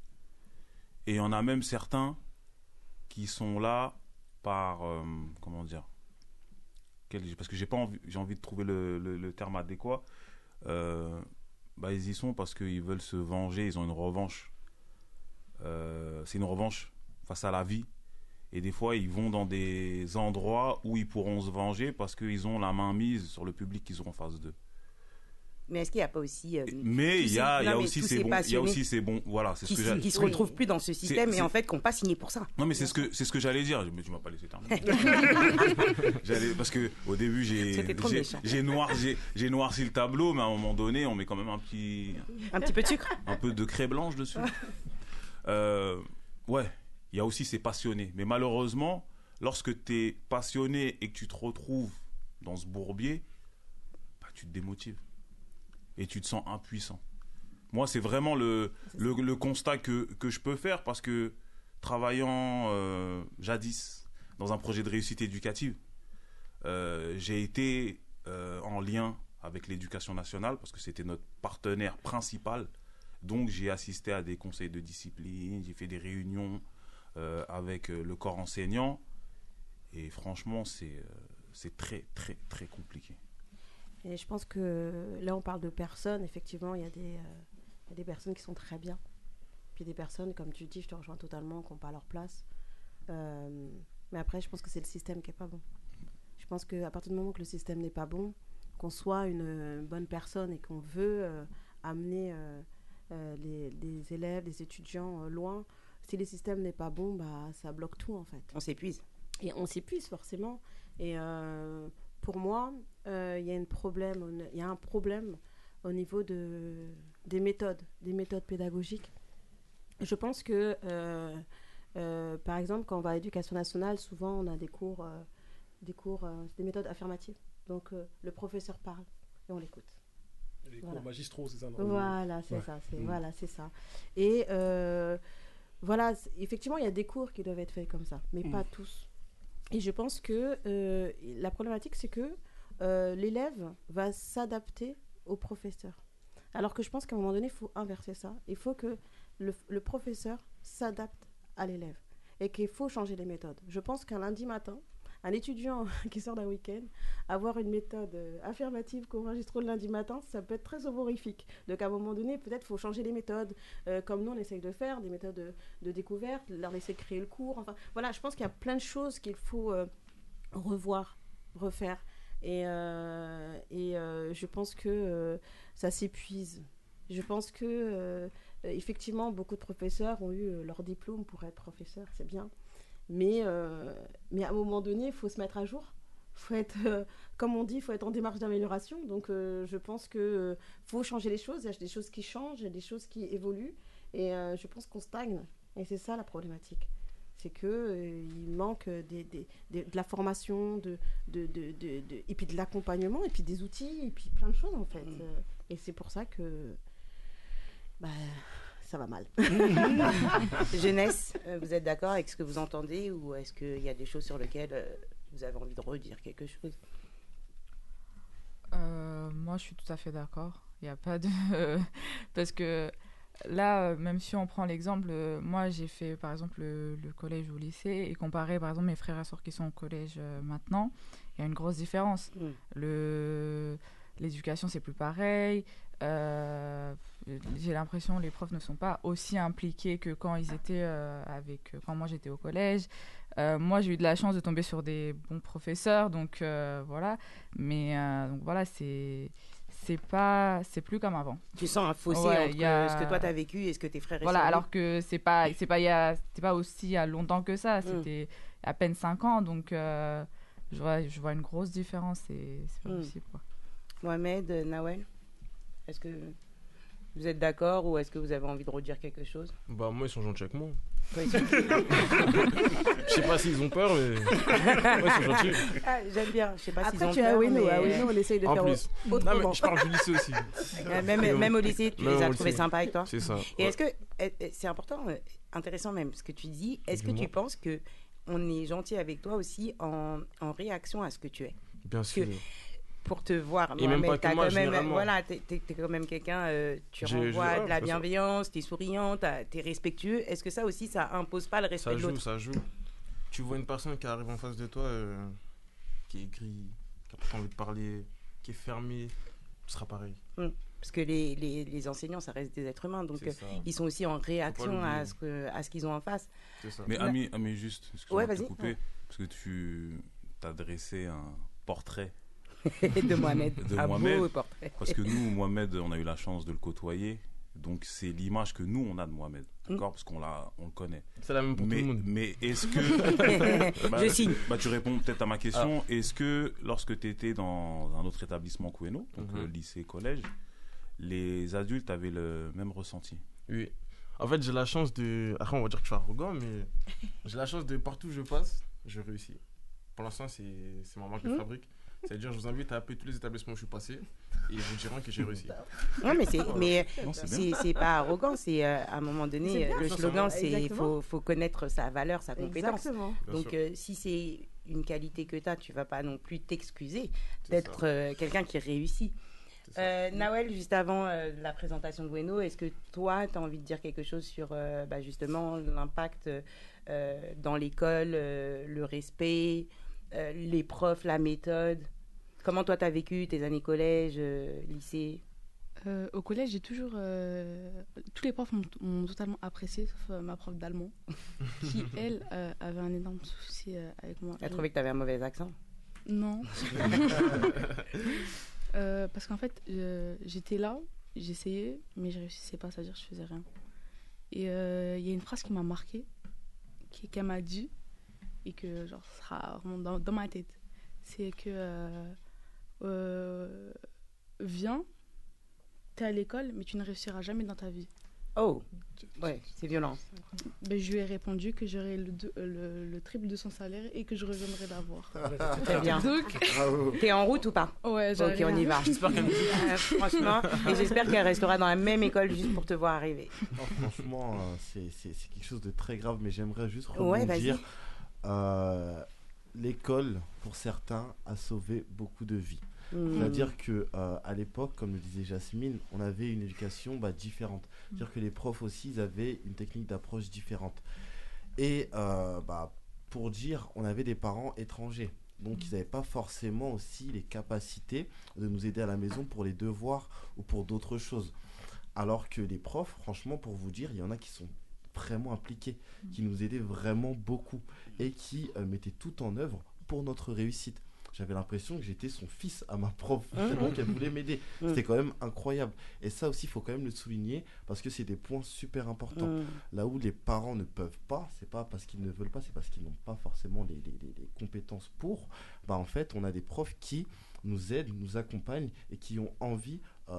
Et il y en a même certains qui sont là par, comment dire, parce que j'ai envie de trouver le terme adéquat. Ils y sont parce qu'ils veulent se venger, ils ont une revanche. C'est une revanche face à la vie. Et des fois, ils vont dans des endroits où ils pourront se venger parce qu'ils ont la main mise sur le public qu'ils ont en face d'eux. Mais est-ce qu'il n'y a pas aussi... mais il y a aussi ces bons... Voilà, c'est ce que qui se retrouvent plus dans ce système et en fait qui n'ont pas signé pour ça. Non, mais c'est ce que j'allais dire. Mais tu m'as pas laissé terminer. Parce qu'au début, j'ai noirci le tableau, mais à un moment donné, on met quand même un petit peu de sucre. Un peu de craie blanche dessus. Ouais, il y a aussi ces passionnés. Mais malheureusement, lorsque tu es passionné et que tu te retrouves dans ce bourbier, tu te démotives. Et tu te sens impuissant. Moi, c'est vraiment le constat que je peux faire parce que travaillant jadis dans un projet de réussite éducative, j'ai été en lien avec l'éducation nationale parce que c'était notre partenaire principal. Donc, j'ai assisté à des conseils de discipline, j'ai fait des réunions avec le corps enseignant. Et franchement, c'est très, très, très compliqué. Et je pense que là, on parle de personnes. Effectivement, il y a des personnes qui sont très bien. Puis des personnes, comme tu dis, je te rejoins totalement, qui n'ont pas leur place. Mais après, je pense que c'est le système qui n'est pas bon. Je pense qu'à partir du moment que le système n'est pas bon, qu'on soit une bonne personne et qu'on veut amener les élèves, les étudiants loin, si le système n'est pas bon, ça bloque tout, en fait. On s'épuise. Et on s'épuise, forcément. Et... pour moi, il y a un problème au niveau des méthodes pédagogiques. Je pense que, par exemple, quand on va à l'éducation nationale, souvent on a des cours, des méthodes affirmatives. Donc, le professeur parle et on l'écoute. Les cours magistraux, c'est ça, non? Voilà, c'est ça. Voilà, c'est ça. Et voilà, effectivement, il y a des cours qui doivent être faits comme ça, mais pas tous. Et je pense que la problématique, c'est que l'élève va s'adapter au professeur. Alors que je pense qu'à un moment donné, il faut inverser ça. Il faut que le professeur s'adapte à l'élève et qu'il faut changer les méthodes. Je pense qu'un lundi matin, un étudiant qui sort d'un week-end, avoir une méthode affirmative qu'on enregistre le lundi matin, ça peut être très soporifique. Donc à un moment donné, peut-être il faut changer les méthodes, comme nous on essaye de faire, des méthodes de découverte, leur laisser créer le cours. Enfin, voilà, je pense qu'il y a plein de choses qu'il faut revoir, refaire. Et je pense que ça s'épuise. Je pense que effectivement, beaucoup de professeurs ont eu leur diplôme pour être professeur, c'est bien. Mais à un moment donné, il faut se mettre à jour. Faut être, comme on dit, il faut être en démarche d'amélioration. Donc, je pense qu'il faut changer les choses. Il y a des choses qui changent, il y a des choses qui évoluent. Et je pense qu'on stagne. Et c'est ça la problématique. C'est qu'il manque de la formation, et puis de l'accompagnement, et puis des outils, et puis plein de choses, en fait. Et c'est pour ça que... ça va mal. Jeunesse, vous êtes d'accord avec ce que vous entendez ou est-ce qu'il y a des choses sur lesquelles vous avez envie de redire quelque chose? Moi, je suis tout à fait d'accord. Il n'y a pas de... Parce que là, même si on prend l'exemple, moi, j'ai fait, par exemple, le collège ou le lycée et comparé, par exemple, mes frères et sœurs qui sont au collège maintenant, il y a une grosse différence. L'éducation, c'est plus pareil. J'ai l'impression que les profs ne sont pas aussi impliqués que quand ils étaient quand moi j'étais au collège. Moi j'ai eu de la chance de tomber sur des bons professeurs, donc voilà. Mais donc voilà, c'est plus comme avant. Tu sens un fossé entre ce que toi t'as vécu et ce que tes frères et sœurs. Voilà, alors que c'était pas aussi il y a longtemps que ça. C'était à peine 5 ans, donc je vois une grosse différence. C'est pas possible, quoi. Mohamed, Nawel, est-ce que vous êtes d'accord ou est-ce que vous avez envie de redire quelque chose? Moi, ils sont gentils avec moi. Je sais pas s'ils ont peur, mais ils sont gentils. J'aime bien. Je sais pas s'ils ont peur. Après, tu as on essaye de faire autrement. Non, mais je parle du lycée aussi. Même au lycée, tu les as trouvés sympas avec toi? C'est ça. Et est-ce que c'est important, intéressant même ce que tu dis, est-ce que tu penses qu'on est gentil avec toi aussi en réaction à ce que tu es? Bien sûr. pour te voir. Et même pas que moi, quand même, généralement. voilà, t'es quand même quelqu'un, tu J'ai- renvoies ouais, de la bien sûr. bienveillance, t'es souriant, t'es respectueux. Est-ce que ça aussi, ça impose pas le respect Ça de joue, l'autre? ça joue. Tu vois une personne qui arrive en face de toi, qui est gris, qui n'a pas envie de parler, qui est fermée, ce sera pareil. Parce que les enseignants, ça reste des êtres humains, donc C'est ça. ils sont aussi en réaction l'oublier. à ce qu'ils ont en face. C'est ça. Mais Là- Ami, juste, excuse-moi Ouais, de te vas-y. couper, Ouais. parce que tu t'as dressé un portrait De Mohamed. de Un Mohamed. beau portrait. Parce que nous, Mohamed, on a eu la chance de le côtoyer. Donc c'est l'image que nous, on a de Mohamed. D'accord? Parce on le connaît. C'est la même pour tout le monde. Mais est-ce que... Je signe. Tu réponds peut-être à ma question. Est-ce que lorsque tu étais dans un autre établissement qu'Ueno, donc lycée, collège, les adultes avaient le même ressenti? Oui. En fait, j'ai la chance de... Après, on va dire que je suis arrogant, mais j'ai la chance de partout où je passe, je réussis. Pour l'instant, c'est ma marque de fabrique. C'est-à-dire, je vous invite à appeler tous les établissements où je suis passé et ils vous diront que j'ai réussi. Non, mais Non, c'est bien. c'est pas arrogant, c'est à un moment C'est donné, bien, le ça, slogan, ça va. c'est Exactement. faut connaître sa valeur, sa compétence. Exactement. Bien Donc, sûr. si c'est une qualité que tu as, tu vas pas non plus t'excuser C'est d'être ça. quelqu'un qui réussit. C'est ça. Nawel, juste avant la présentation de Bueno, est-ce que toi, tu as envie de dire quelque chose sur justement l'impact dans l'école, le respect, les profs, la méthode? Comment toi, tu as vécu tes années collège, lycée? Au collège, j'ai toujours. Tous les profs m'ont totalement apprécié, sauf ma prof d'allemand, qui, elle, avait un énorme souci avec moi. Elle trouvait que tu avais un mauvais accent? Non. Parce qu'en fait, j'étais là, j'essayais, mais je réussissais pas, c'est-à-dire que je faisais rien. Et il y a une phrase qui m'a marquée, qu'elle m'a dit, et que genre, ça sera vraiment dans ma tête. C'est que viens, t'es à l'école, mais tu ne réussiras jamais dans ta vie. Oh, ouais, c'est violent. Ben, je lui ai répondu que j'aurais le triple de son salaire et que je reviendrai la voir. Très bien. Donc, T'es en route ou pas? ouais, Ok, j'arrive. on y va. J'espère qu'elle nous Franchement, et j'espère qu'elle restera dans la même école juste pour te voir arriver. Non, franchement, c'est quelque chose de très grave, mais j'aimerais juste Ouais, vas-y. rebondir. L'école, pour certains, a sauvé beaucoup de vies. Mm. C'est-à-dire que à l'époque, comme le disait Jasmine, on avait une éducation différente. C'est-à-dire que les profs aussi, ils avaient une technique d'approche différente. Et pour dire, on avait des parents étrangers. Donc, ils n'avaient pas forcément aussi les capacités de nous aider à la maison pour les devoirs ou pour d'autres choses. Alors que les profs, franchement, pour vous dire, il y en a qui sont vraiment impliqués, qui nous aidaient vraiment beaucoup et qui mettaient tout en œuvre pour notre réussite. J'avais l'impression que j'étais son fils à ma prof, tellement qu'elle voulait m'aider. C'était quand même incroyable. Et ça aussi, il faut quand même le souligner parce que c'est des points super importants. Là où les parents ne peuvent pas, c'est pas parce qu'ils ne veulent pas, c'est parce qu'ils n'ont pas forcément les compétences pour. En fait, on a des profs qui nous aident, nous accompagnent et qui ont envie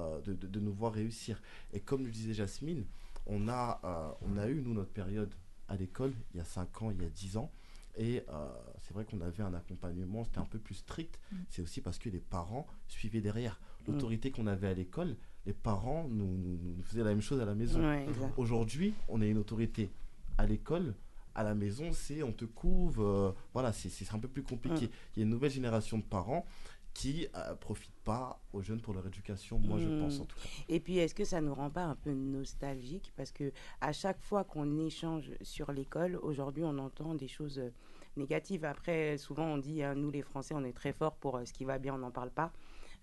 de nous voir réussir. Et comme le disait Jasmine, on a eu, nous, notre période à l'école, il y a 5 ans, il y a 10 ans. Et c'est vrai qu'on avait un accompagnement, c'était un peu plus strict. C'est aussi parce que les parents suivaient derrière. L'autorité qu'on avait à l'école, les parents nous faisaient la même chose à la maison. Ouais, exact. Aujourd'hui, on a une autorité à l'école. À la maison, on te couvre. Voilà, c'est un peu plus compliqué. Il y a une nouvelle génération de parents qui profitent pas aux jeunes pour leur éducation, moi je pense en tout cas. Et puis, est-ce que ça nous rend pas un peu nostalgique? Parce que à chaque fois qu'on échange sur l'école, aujourd'hui, on entend des choses négatives. Après, souvent, on dit, nous les Français, on est très forts pour ce qui va bien, on n'en parle pas.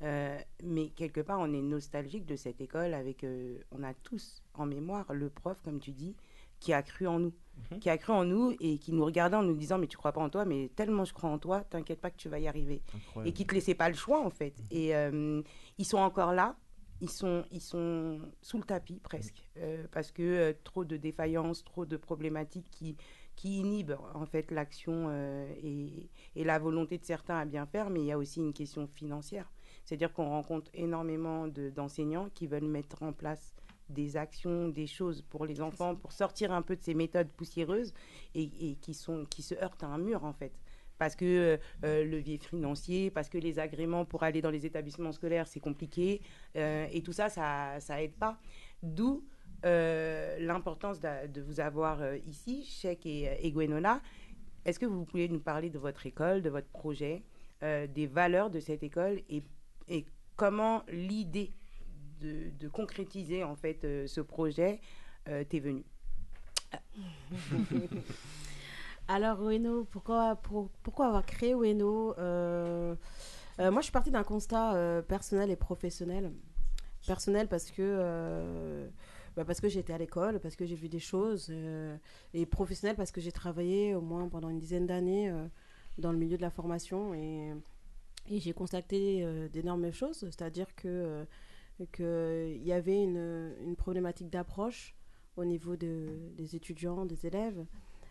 Mais quelque part, on est nostalgique de cette école avec, on a tous en mémoire le prof, comme tu dis, qui a cru en nous. Qui a cru en nous et qui nous regardait en nous disant mais tu crois pas en toi, mais tellement je crois en toi, t'inquiète pas que tu vas y arriver. Incroyable. Et qui te laissait pas le choix en fait. Et ils sont encore là, ils sont sous le tapis presque parce que trop de défaillances, trop de problématiques qui inhibent en fait l'action et la volonté de certains à bien faire, mais il y a aussi une question financière. C'est-à-dire qu'on rencontre énormément d'enseignants qui veulent mettre en place des actions, des choses pour les enfants, pour sortir un peu de ces méthodes poussiéreuses et qui se heurtent à un mur en fait. Parce que levier financier, parce que les agréments pour aller dans les établissements scolaires, c'est compliqué. Et tout ça, ça aide pas. D'où l'importance de vous avoir ici, Cheikh et Gwenola. Est-ce que vous pouvez nous parler de votre école, de votre projet, des valeurs de cette école et et comment l'idée de concrétiser en fait ce projet t'est venue? Alors, Ueno, pourquoi avoir créé Ueno? Moi, je suis partie d'un constat personnel et professionnel. Personnel parce que j'étais à l'école, parce que j'ai vu des choses, et professionnel parce que j'ai travaillé au moins pendant une dizaine d'années dans le milieu de la formation, et j'ai constaté d'énormes choses, c'est-à-dire que il y avait une problématique d'approche au niveau des étudiants, des élèves.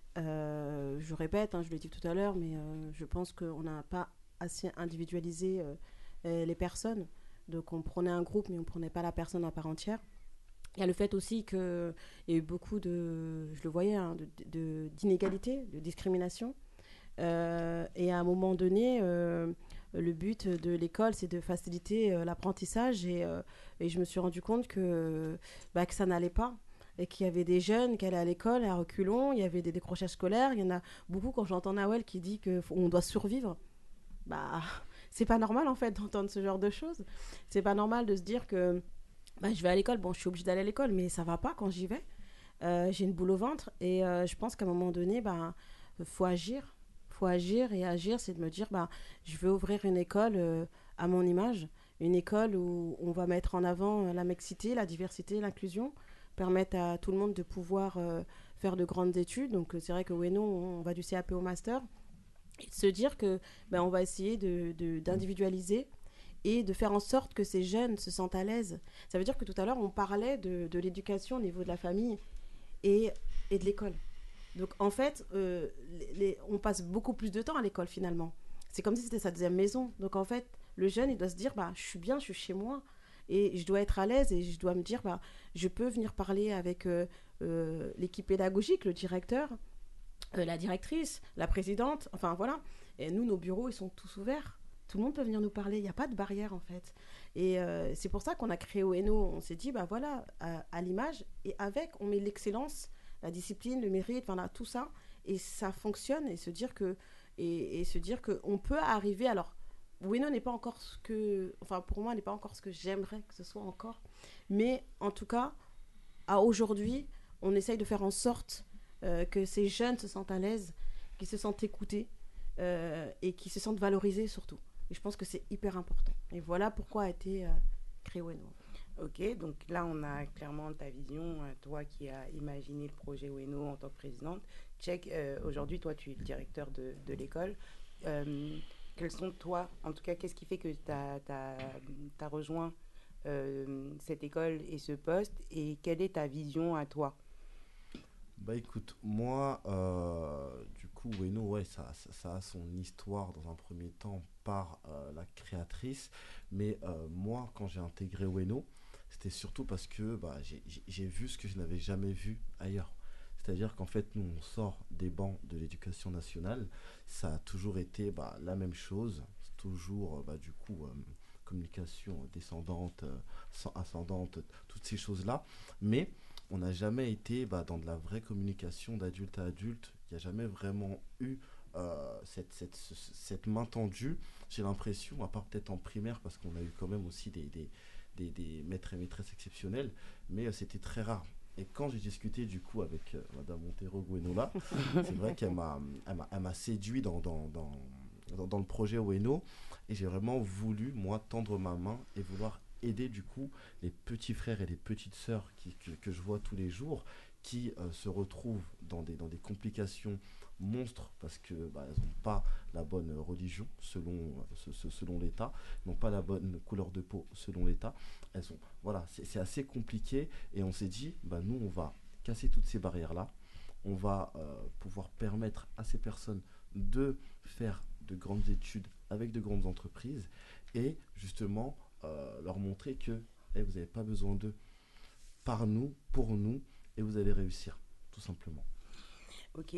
Je répète, je l'ai dit tout à l'heure, mais je pense qu'on n'a pas assez individualisé les personnes. Donc on prenait un groupe, mais on ne prenait pas la personne à part entière. Il y a le fait aussi qu'il y a eu beaucoup je le voyais, d'inégalités, de discrimination. Et à un moment donné, le but de l'école, c'est de faciliter l'apprentissage. Et je me suis rendu compte que ça n'allait pas. Et qu'il y avait des jeunes qui allaient à l'école à reculons, il y avait des décrochages scolaires. Il y en a beaucoup, quand j'entends Nawel qui dit qu'on doit survivre. C'est pas normal en fait d'entendre ce genre de choses. C'est pas normal de se dire que je vais à l'école, je suis obligée d'aller à l'école, mais ça va pas quand j'y vais. J'ai une boule au ventre, et je pense qu'à un moment donné, faut agir. Faut agir, et agir, c'est de me dire, je veux ouvrir une école à mon image, une école où on va mettre en avant la mixité, la diversité, l'inclusion, permettre à tout le monde de pouvoir faire de grandes études. Donc c'est vrai que Ueno, on va du CAP au master, et de se dire que on va essayer d'individualiser et de faire en sorte que ces jeunes se sentent à l'aise. Ça veut dire que tout à l'heure, on parlait de l'éducation au niveau de la famille et de l'école. Donc, en fait, on passe beaucoup plus de temps à l'école, finalement. C'est comme si c'était sa deuxième maison. Donc, en fait, le jeune, il doit se dire, je suis bien, je suis chez moi. Et je dois être à l'aise, et je dois me dire, je peux venir parler avec l'équipe pédagogique, le directeur, la directrice, la présidente, enfin, voilà. Et nous, nos bureaux, ils sont tous ouverts. Tout le monde peut venir nous parler, il n'y a pas de barrière en fait. Et c'est pour ça qu'on a créé Ueno. On s'est dit, voilà, à l'image, et avec, on met l'excellence, la discipline, le mérite, tout ça, et ça fonctionne, et se dire qu'on peut arriver. Alors, Ueno n'est pas encore pour moi, n'est pas encore ce que j'aimerais que ce soit encore. Mais en tout cas, à aujourd'hui, on essaye de faire en sorte que ces jeunes se sentent à l'aise, qu'ils se sentent écoutés, et qu'ils se sentent valorisés surtout. Et je pense que c'est hyper important. Et voilà pourquoi a été créé Ueno. Ok, donc là, on a clairement ta vision, toi qui as imaginé le projet Ueno en tant que présidente. Aujourd'hui, toi, tu es le directeur de l'école. Quels sont, toi, en tout cas, qu'est-ce qui fait que tu as rejoint cette école et ce poste, et quelle est ta vision à toi? Écoute, moi, du coup, Ueno, ça a son histoire dans un premier temps par la créatrice. Mais moi, quand j'ai intégré Ueno, c'était surtout parce que j'ai vu ce que je n'avais jamais vu ailleurs. C'est-à-dire qu'en fait, nous, on sort des bancs de l'éducation nationale. Ça a toujours été la même chose. C'est toujours, du coup, communication descendante, ascendante, toutes ces choses-là. Mais on n'a jamais été dans de la vraie communication d'adulte à adulte. Il n'y a jamais vraiment eu cette main tendue. J'ai l'impression, à part peut-être en primaire, parce qu'on a eu quand même aussi des maîtres et maîtresses exceptionnels, mais c'était très rare. Et quand j'ai discuté du coup avec Madame Montero Guenola, c'est vrai qu'elle m'a séduit dans le projet Ueno, et j'ai vraiment voulu, moi, tendre ma main et vouloir aider du coup les petits frères et les petites sœurs que je vois tous les jours, qui se retrouvent dans des complications monstres parce que elles n'ont pas la bonne religion selon l'État, n'ont pas la bonne couleur de peau selon l'État. C'est assez compliqué, et on s'est dit nous, on va casser toutes ces barrières là, on va pouvoir permettre à ces personnes de faire de grandes études avec de grandes entreprises, et justement leur montrer que vous n'avez pas besoin d'eux, par nous, pour nous, et vous allez réussir, tout simplement. Ok.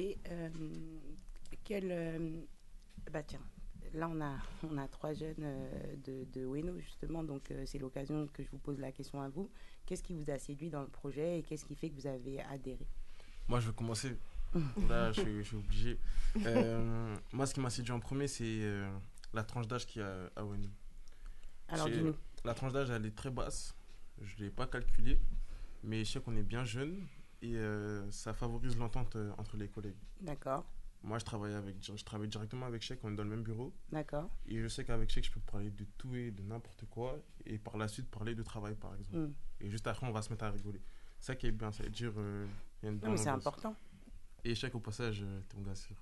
Tiens, là on a 3 jeunes de Ueno justement, donc c'est l'occasion que je vous pose la question à vous. Qu'est-ce qui vous a séduit dans le projet, et qu'est-ce qui fait que vous avez adhéré? Moi, je vais commencer. Là, je suis obligé. Moi, ce qui m'a séduit en premier, c'est la tranche d'âge qu'il y a à Ueno. Alors dis-nous. La tranche d'âge, elle est très basse. Je ne l'ai pas calculée. Mais je sais qu'on est bien jeune et ça favorise l'entente entre les collègues. D'accord. Moi, je travaille directement avec Cheikh, on est dans le même bureau. D'accord. Et je sais qu'avec Cheikh, je peux parler de tout et de n'importe quoi. Et par la suite, parler de travail, par exemple. Et juste après, on va se mettre à rigoler. C'est ça qui est bien, ça veut dire... y a une bonne Non, mais c'est ambiance. important. Et Cheikh, au passage, t'es mon gars sûr.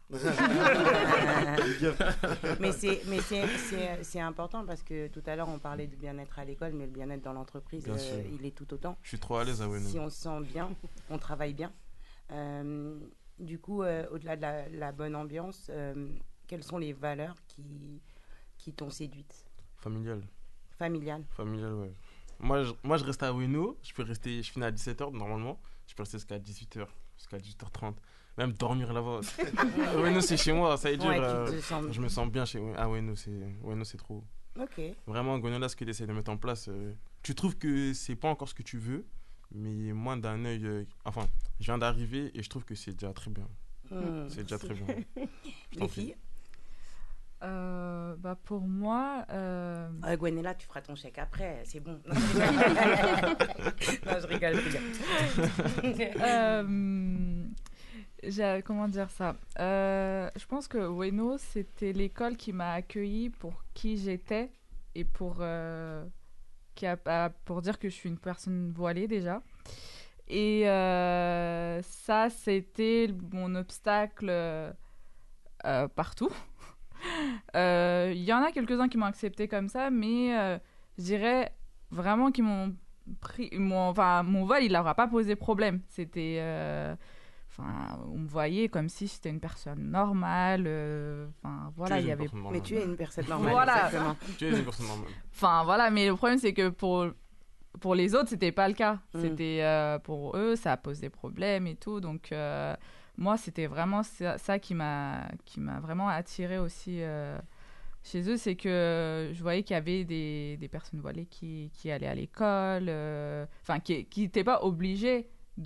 Mais c'est important parce que tout à l'heure, on parlait de bien-être à l'école, mais le bien-être dans l'entreprise, il est tout autant. Je suis trop à l'aise à Weno. Si on se sent bien, on travaille bien. Du coup, au-delà de la bonne ambiance, quelles sont les valeurs qui t'ont séduite? Familial, ouais. Moi, je reste à Weno. Je finis à 17h normalement. Je peux rester jusqu'à 18h, jusqu'à 18h30. Même dormir là-bas. Weno, c'est chez moi. Ça veut dire, je me sens bien à Weno. Weno, c'est trop. Ok. Vraiment, Gonyola, ce qu'il essaie de mettre en place, tu trouves que c'est pas encore ce que tu veux, mais moi, d'un œil. Enfin, je viens d'arriver et je trouve que c'est déjà très bien. C'est déjà très bien. Les filles? Pour moi... Gwenella, tu feras ton chèque après, c'est bon. Non, je rigole. Comment dire ça? Je pense que Weno, c'était l'école qui m'a accueillie pour qui j'étais et pour dire que je suis une personne voilée déjà. Et ça, c'était mon obstacle partout. Il y en a quelques-uns qui m'ont accepté comme ça, mais je dirais vraiment qu'ils m'ont pris... mon vol, il n'aura pas posé problème. C'était... on me voyait comme si j'étais une personne normale. Voilà, il y avait... Mais tu es une personne normale, voilà. Exactement. Tu es une personne normale. Voilà, mais le problème, c'est que pour les autres, c'était pas le cas. C'était... pour eux, ça pose des problèmes et tout, donc... moi, c'était vraiment ça qui m'a vraiment attirée aussi chez eux. C'est que je voyais qu'il y avait des personnes voilées qui allaient à l'école, qui n'étaient pas obligées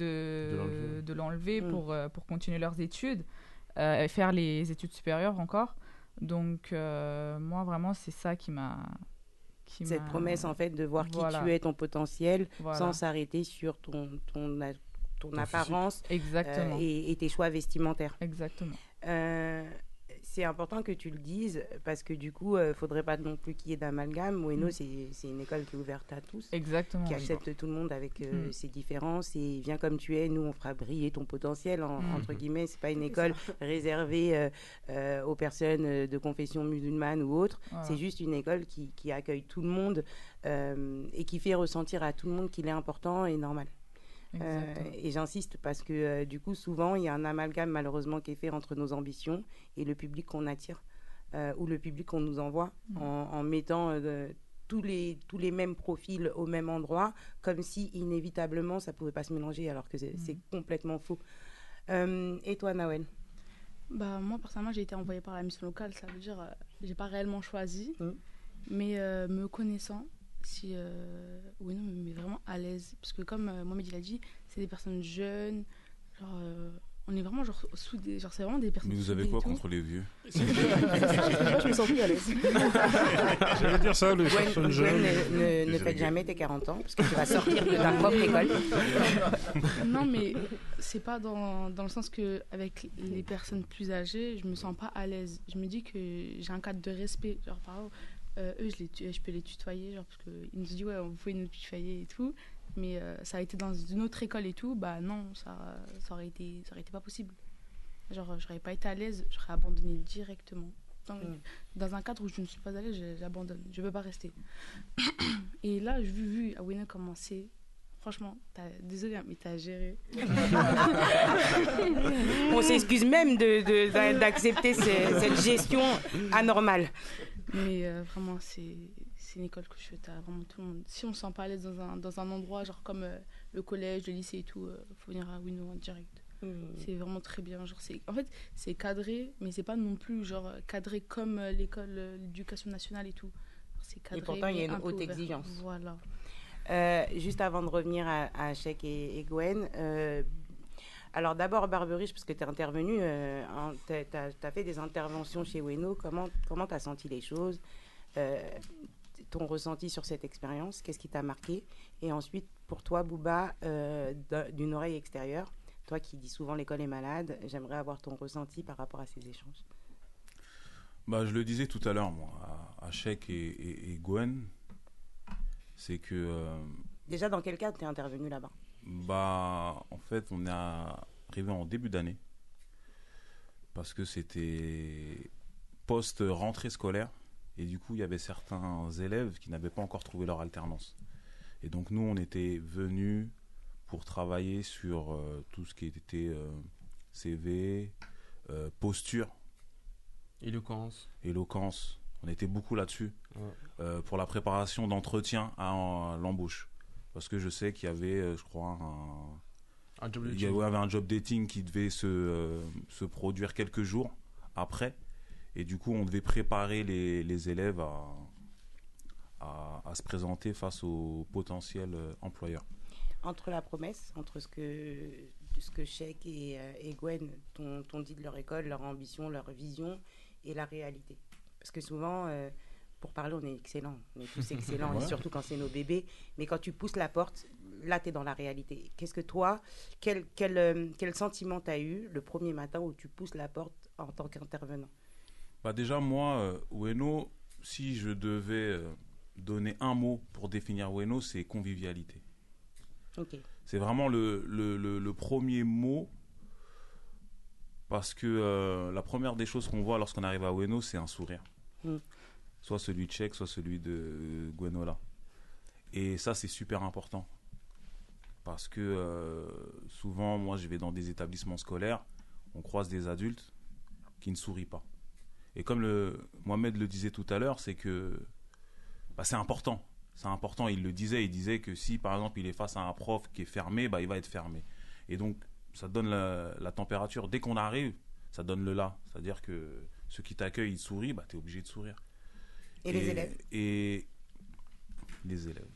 de l'enlever pour continuer leurs études, et faire les études supérieures encore. Donc, moi, vraiment, c'est ça qui m'a... Cette promesse, en fait, de voir qui tu es, ton potentiel, sans s'arrêter sur ton apparence et tes choix vestimentaires. Exactement. C'est important que tu le dises parce que du coup, il ne faudrait pas non plus qu'il y ait d'amalgame. Weno, c'est une école qui est ouverte à tous. Exactement. Qui accepte tout le monde avec ses différences et viens comme tu es. Nous, on fera briller ton potentiel, entre guillemets. Ce n'est pas une école réservée aux personnes de confession musulmane ou autre. Voilà. C'est juste une école qui accueille tout le monde et qui fait ressentir à tout le monde qu'il est important et normal. Et j'insiste parce que du coup souvent il y a un amalgame malheureusement qui est fait entre nos ambitions et le public qu'on attire ou le public qu'on nous envoie en mettant tous les mêmes profils au même endroit comme si inévitablement ça pouvait pas se mélanger alors que c'est complètement faux. Et toi Nawel? Moi personnellement j'ai été envoyée par la mission locale, ça veut dire j'ai pas réellement choisi mais me connaissant si oui non mais vraiment à l'aise parce que comme Mohamed il a dit c'est des personnes jeunes genre on est vraiment genre soudés, genre c'est vraiment des personnes. Mais vous avez quoi contre les vieux? Je me sens plus à l'aise. J'allais dire ça, les personnes jeunes. Ne faites jamais tes 40 ans parce que tu vas sortir de ta propre école. Non mais c'est pas dans le sens que avec les personnes plus âgées je me sens pas à l'aise. Je me dis que j'ai un cadre de respect, genre par exemple eux, je peux les tutoyer, genre, parce qu'ils nous ont dit, ouais, vous pouvez nous tutoyer et tout. Mais ça a été dans une autre école et tout, non, ça aurait été pas possible. Genre, j'aurais pas été à l'aise, j'aurais abandonné directement. Dans un cadre où je ne suis pas à l'aise, j'abandonne, je peux pas rester. Et là, j'ai vu à Weno commencer. Franchement, désolé, mais t'as géré. On s'excuse même d'accepter cette gestion anormale. Mais vraiment, c'est une école que je fais à vraiment tout le monde. Si on ne se sent pas à l'aise dans un endroit, genre comme le collège, le lycée et tout, faut venir à Weno en direct. C'est vraiment très bien. Genre, en fait, c'est cadré, mais c'est pas non plus genre cadré comme l'école, l'éducation nationale et tout. C'est cadré, et pourtant, il y a une haute ouvert. exigence. Voilà. Juste avant de revenir à Cheikh et Gwen, alors d'abord Barberiche, parce que tu es intervenue, tu as fait des interventions chez Weno, comment tu as senti les choses? ton ressenti sur cette expérience, qu'est-ce qui t'a marqué? Et ensuite, pour toi, Bouba, d'une oreille extérieure, toi qui dis souvent l'école est malade, j'aimerais avoir ton ressenti par rapport à ces échanges. Bah, je le disais tout à l'heure, moi, à Cheikh et Gwen, c'est que... Déjà, dans quel cadre tu es intervenu là-bas? Bah, en fait, on est arrivé en début d'année, parce que c'était post-rentrée scolaire, et du coup, il y avait certains élèves qui n'avaient pas encore trouvé leur alternance. Et donc, nous, on était venus pour travailler sur tout ce qui était CV, posture, éloquence. On était beaucoup là-dessus. Ouais. Pour la préparation d'entretien à l'embauche. Parce que je sais qu'il y avait, je crois, il y avait un job dating qui devait se produire quelques jours après. Et du coup, on devait préparer les élèves à se présenter face aux potentiels employeurs. Entre la promesse, entre ce que Cheikh et Gwen t'ont dit de leur école, leur ambition, leur vision, et la réalité. Parce que souvent, pour parler, on est excellents. On est tous excellents, ouais. Et surtout quand c'est nos bébés. Mais quand tu pousses la porte, là, tu es dans la réalité. Qu'est-ce que toi, quel sentiment tu as eu le premier matin où tu pousses la porte en tant qu'intervenant? Bah déjà, moi, Ueno, si je devais donner un mot pour définir Ueno, c'est convivialité. Okay. C'est vraiment le premier mot. Parce que la première des choses qu'on voit lorsqu'on arrive à Ueno, c'est un sourire. Soit celui de Cheikh, soit celui de Gwenola. Et ça, c'est super important. Parce que souvent, moi, je vais dans des établissements scolaires, on croise des adultes qui ne sourient pas. Et comme Mohamed le disait tout à l'heure, c'est que c'est important. C'est important, il disait que si, par exemple, il est face à un prof qui est fermé, il va être fermé. Et donc, ça donne la température. Dès qu'on arrive, ça donne le là. C'est-à-dire que ceux qui t'accueillent, ils sourient, tu es obligé de sourire. Et les élèves? Et les élèves.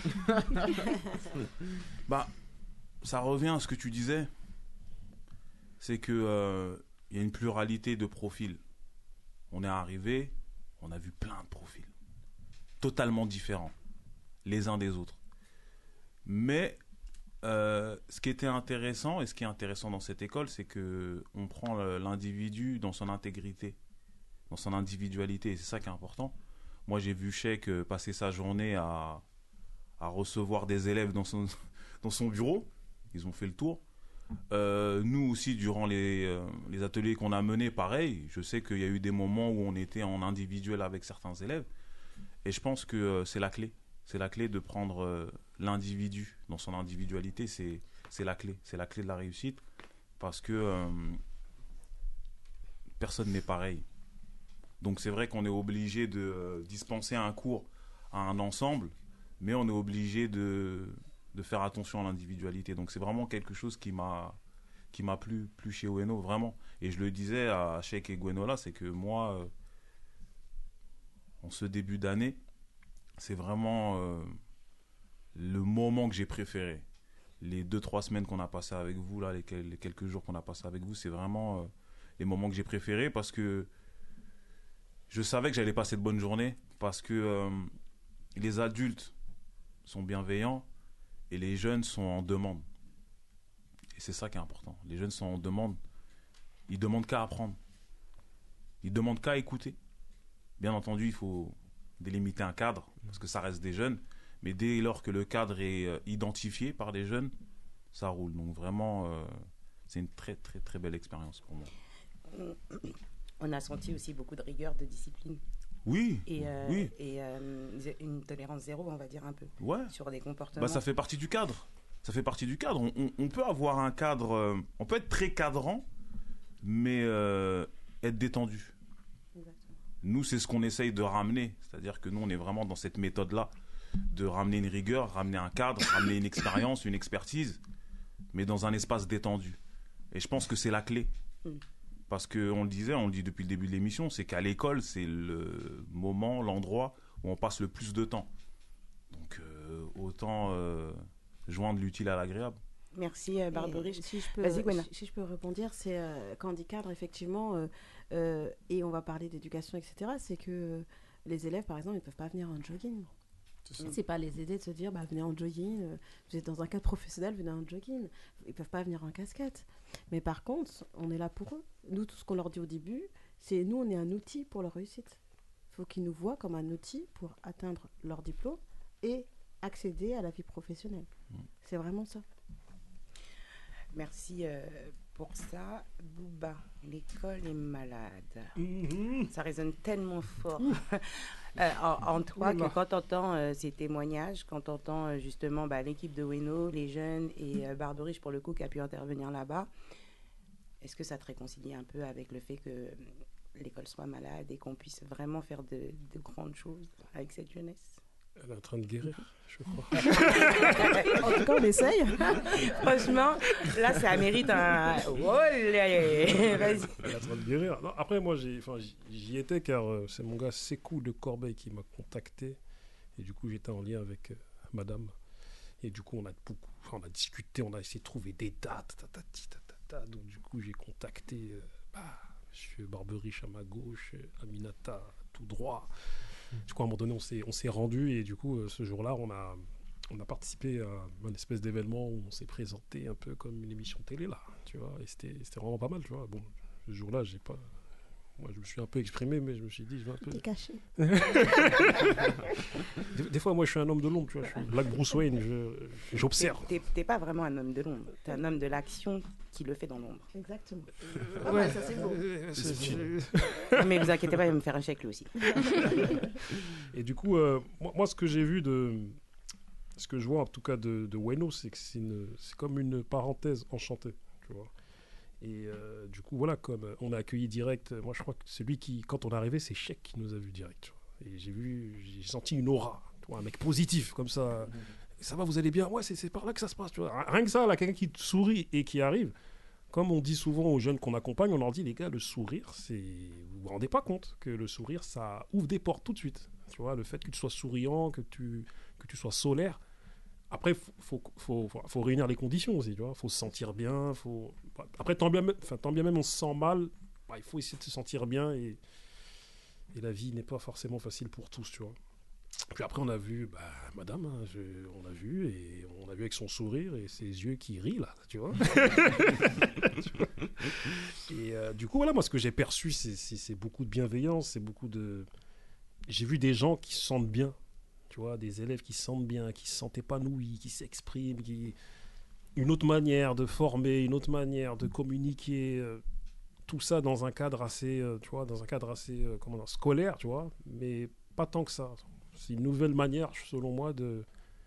Ça revient à ce que tu disais. C'est que y a une pluralité de profils. On est arrivé, on a vu plein de profils. Totalement différents. Les uns des autres. Mais... ce qui était intéressant et ce qui est intéressant dans cette école, c'est que on prend l'individu dans son intégrité, dans son individualité, et c'est ça qui est important. Moi, j'ai vu Cheikh passer sa journée à recevoir des élèves dans son bureau. Ils ont fait le tour. Nous aussi, durant les ateliers qu'on a menés, pareil, je sais qu'il y a eu des moments où on était en individuel avec certains élèves, et je pense que c'est la clé. C'est la clé de prendre l'individu dans son individualité, c'est la clé. C'est la clé de la réussite parce que personne n'est pareil. Donc c'est vrai qu'on est obligé de dispenser un cours à un ensemble, mais on est obligé de faire attention à l'individualité. Donc c'est vraiment quelque chose qui m'a plu chez Ueno, vraiment. Et je le disais à Cheikh et Gwenola, c'est que moi, en ce début d'année, c'est vraiment le moment que j'ai préféré. Les 2-3 semaines qu'on a passé avec vous, là, les quelques jours qu'on a passé avec vous, c'est vraiment les moments que j'ai préférés parce que je savais que j'allais passer de bonnes journées parce que les adultes sont bienveillants et les jeunes sont en demande. Et c'est ça qui est important. Les jeunes sont en demande. Ils demandent qu'à apprendre. Ils demandent qu'à écouter. Bien entendu, il faut délimiter un cadre, parce que ça reste des jeunes, mais dès lors que le cadre est identifié par des jeunes, ça roule. Donc vraiment, c'est une très très très belle expérience pour moi. On a senti aussi beaucoup de rigueur, de discipline. Oui, et une tolérance zéro, on va dire un peu, sur des comportements. Ça fait partie du cadre. Ça fait partie du cadre. On peut avoir un cadre, on peut être très cadrant, mais être détendu. Nous, c'est ce qu'on essaye de ramener. C'est-à-dire que nous, on est vraiment dans cette méthode-là, de ramener une rigueur, ramener un cadre, ramener une expérience, une expertise, mais dans un espace détendu. Et je pense que c'est la clé. Parce qu'on le disait, on le dit depuis le début de l'émission, c'est qu'à l'école, c'est le moment, l'endroit où on passe le plus de temps. Donc, autant joindre l'utile à l'agréable. Merci Barbery. Si je peux rebondir, c'est quand on dit cadre, effectivement, et on va parler d'éducation, etc., c'est que les élèves, par exemple, ils ne peuvent pas venir en jogging. C'est pas les aider de se dire venez en jogging, vous êtes dans un cadre professionnel, venez en jogging. Ils peuvent pas venir en casquette. Mais par contre, on est là pour eux. Nous, tout ce qu'on leur dit au début, c'est nous, on est un outil pour leur réussite. Il faut qu'ils nous voient comme un outil pour atteindre leur diplôme et accéder à la vie professionnelle. C'est vraiment ça. Merci pour ça. Bouba, l'école est malade. Ça résonne tellement fort en toi que quand tu entends ces témoignages, quand tu entends justement l'équipe de Ueno, les jeunes et Barberiche pour le coup qui a pu intervenir là-bas, est-ce que ça te réconcilie un peu avec le fait que l'école soit malade et qu'on puisse vraiment faire de grandes choses avec cette jeunesse? Elle est en train de guérir, je crois. En tout cas, on essaye. Franchement, là, ça mérite un... Olé. Vas-y. Elle est en train de guérir. Non, après, moi, j'y étais car c'est mon gars Sekou de Corbeil qui m'a contacté. Et du coup, j'étais en lien avec madame. Et du coup, on a discuté, on a essayé de trouver des dates. Donc, du coup, j'ai contacté monsieur Barberiche à ma gauche, Aminata tout droit. Du coup, à un moment donné, on s'est rendu et du coup, ce jour-là, on a participé à une espèce d'événement où on s'est présenté un peu comme une émission télé, là, tu vois, et c'était vraiment pas mal, tu vois. Bon, ce jour-là, moi, je me suis un peu exprimé, mais je me suis dit, je vais un peu... T'es caché. des fois, moi, je suis un homme de l'ombre, tu vois, je suis Black Bruce Wayne, j'observe. T'es pas vraiment un homme de l'ombre, t'es un homme de l'action qui le fait dans l'ombre. Exactement. Ouais. Ça, c'est beau. Mais vous inquiétez pas, il va me faire un chèque lui aussi. Et du coup, moi, ce que j'ai vu ce que je vois en tout cas de Ueno, c'est que c'est comme une parenthèse enchantée, tu vois. Et du coup, voilà, comme on a accueilli direct, moi je crois que celui qui, quand on est arrivé, c'est Cheikh qui nous a vu direct, tu vois. Et j'ai senti une aura, tu vois, un mec positif, comme ça. Ça va, vous allez bien? Ouais, c'est par là que ça se passe, tu vois. Rien que ça, là, quelqu'un qui te sourit et qui arrive. Comme on dit souvent aux jeunes qu'on accompagne, on leur dit, les gars, le sourire, vous vous rendez pas compte que le sourire, ça ouvre des portes tout de suite. Tu vois, le fait que tu sois souriant, que tu sois solaire. Après, faut réunir les conditions aussi, tu vois. Faut se sentir bien, Après, tant bien même on se sent mal, il faut essayer de se sentir bien et la vie n'est pas forcément facile pour tous, tu vois. Puis après, on a vu madame, on a vu avec son sourire et ses yeux qui rient, là, tu vois. Et du coup, voilà, moi, ce que j'ai perçu, c'est beaucoup de bienveillance, c'est beaucoup de... J'ai vu des gens qui se sentent bien, tu vois, des élèves qui se sentent bien, qui se sentent épanouis, qui s'expriment, une autre manière de former, une autre manière de communiquer, tout ça dans un cadre assez, scolaire, tu vois, mais pas tant que ça. C'est une nouvelle manière, selon moi, de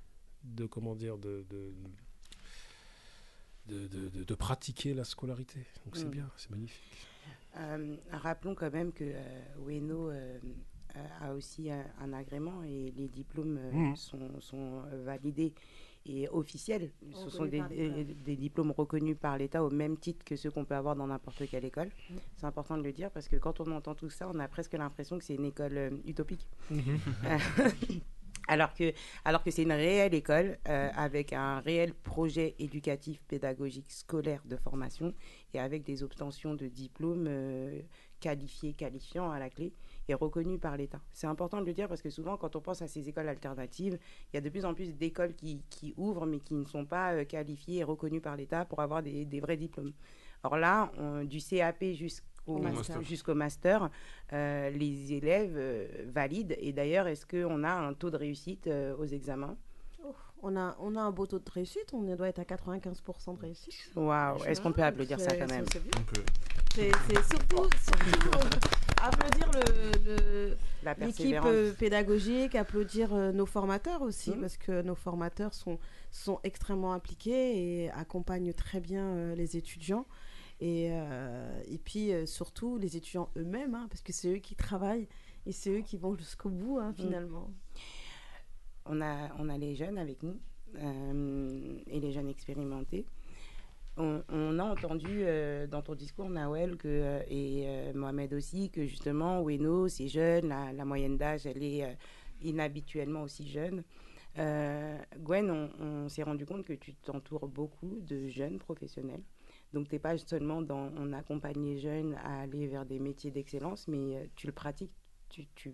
pratiquer la scolarité. Donc c'est bien, c'est magnifique. Rappelons quand même que Ueno a aussi un agrément et les diplômes sont validés et officiels. Ce sont des diplômes reconnus par l'État au même titre que ceux qu'on peut avoir dans n'importe quelle école. C'est important de le dire parce que quand on entend tout ça, on a presque l'impression que c'est une école utopique. Alors que c'est une réelle école avec un réel projet éducatif, pédagogique, scolaire de formation et avec des obtentions de diplômes qualifiants à la clé et reconnus par l'État. C'est important de le dire parce que souvent, quand on pense à ces écoles alternatives, il y a de plus en plus d'écoles qui ouvrent mais qui ne sont pas qualifiées et reconnues par l'État pour avoir des vrais diplômes. Or là, du CAP jusqu'au master, les élèves valident. Et d'ailleurs, est-ce qu'on a un taux de réussite aux examens? On a un beau taux de réussite, on doit être à 95% de réussite. Waouh, est-ce qu'on peut applaudir ça quand même? On peut. C'est surtout applaudir l'équipe pédagogique, applaudir nos formateurs aussi, parce que nos formateurs sont extrêmement impliqués et accompagnent très bien les étudiants. Et puis surtout les étudiants eux-mêmes, parce que c'est eux qui travaillent et c'est eux qui vont jusqu'au bout finalement. On a les jeunes avec nous et les jeunes expérimentés. On a entendu dans ton discours, Nawel, et Mohamed aussi, que justement, Ueno, c'est jeune, la moyenne d'âge, elle est inhabituellement aussi jeune. Gwen, on s'est rendu compte que tu t'entoures beaucoup de jeunes professionnels. Donc, tu n'es pas seulement on accompagne les jeunes à aller vers des métiers d'excellence, mais tu le pratiques, tu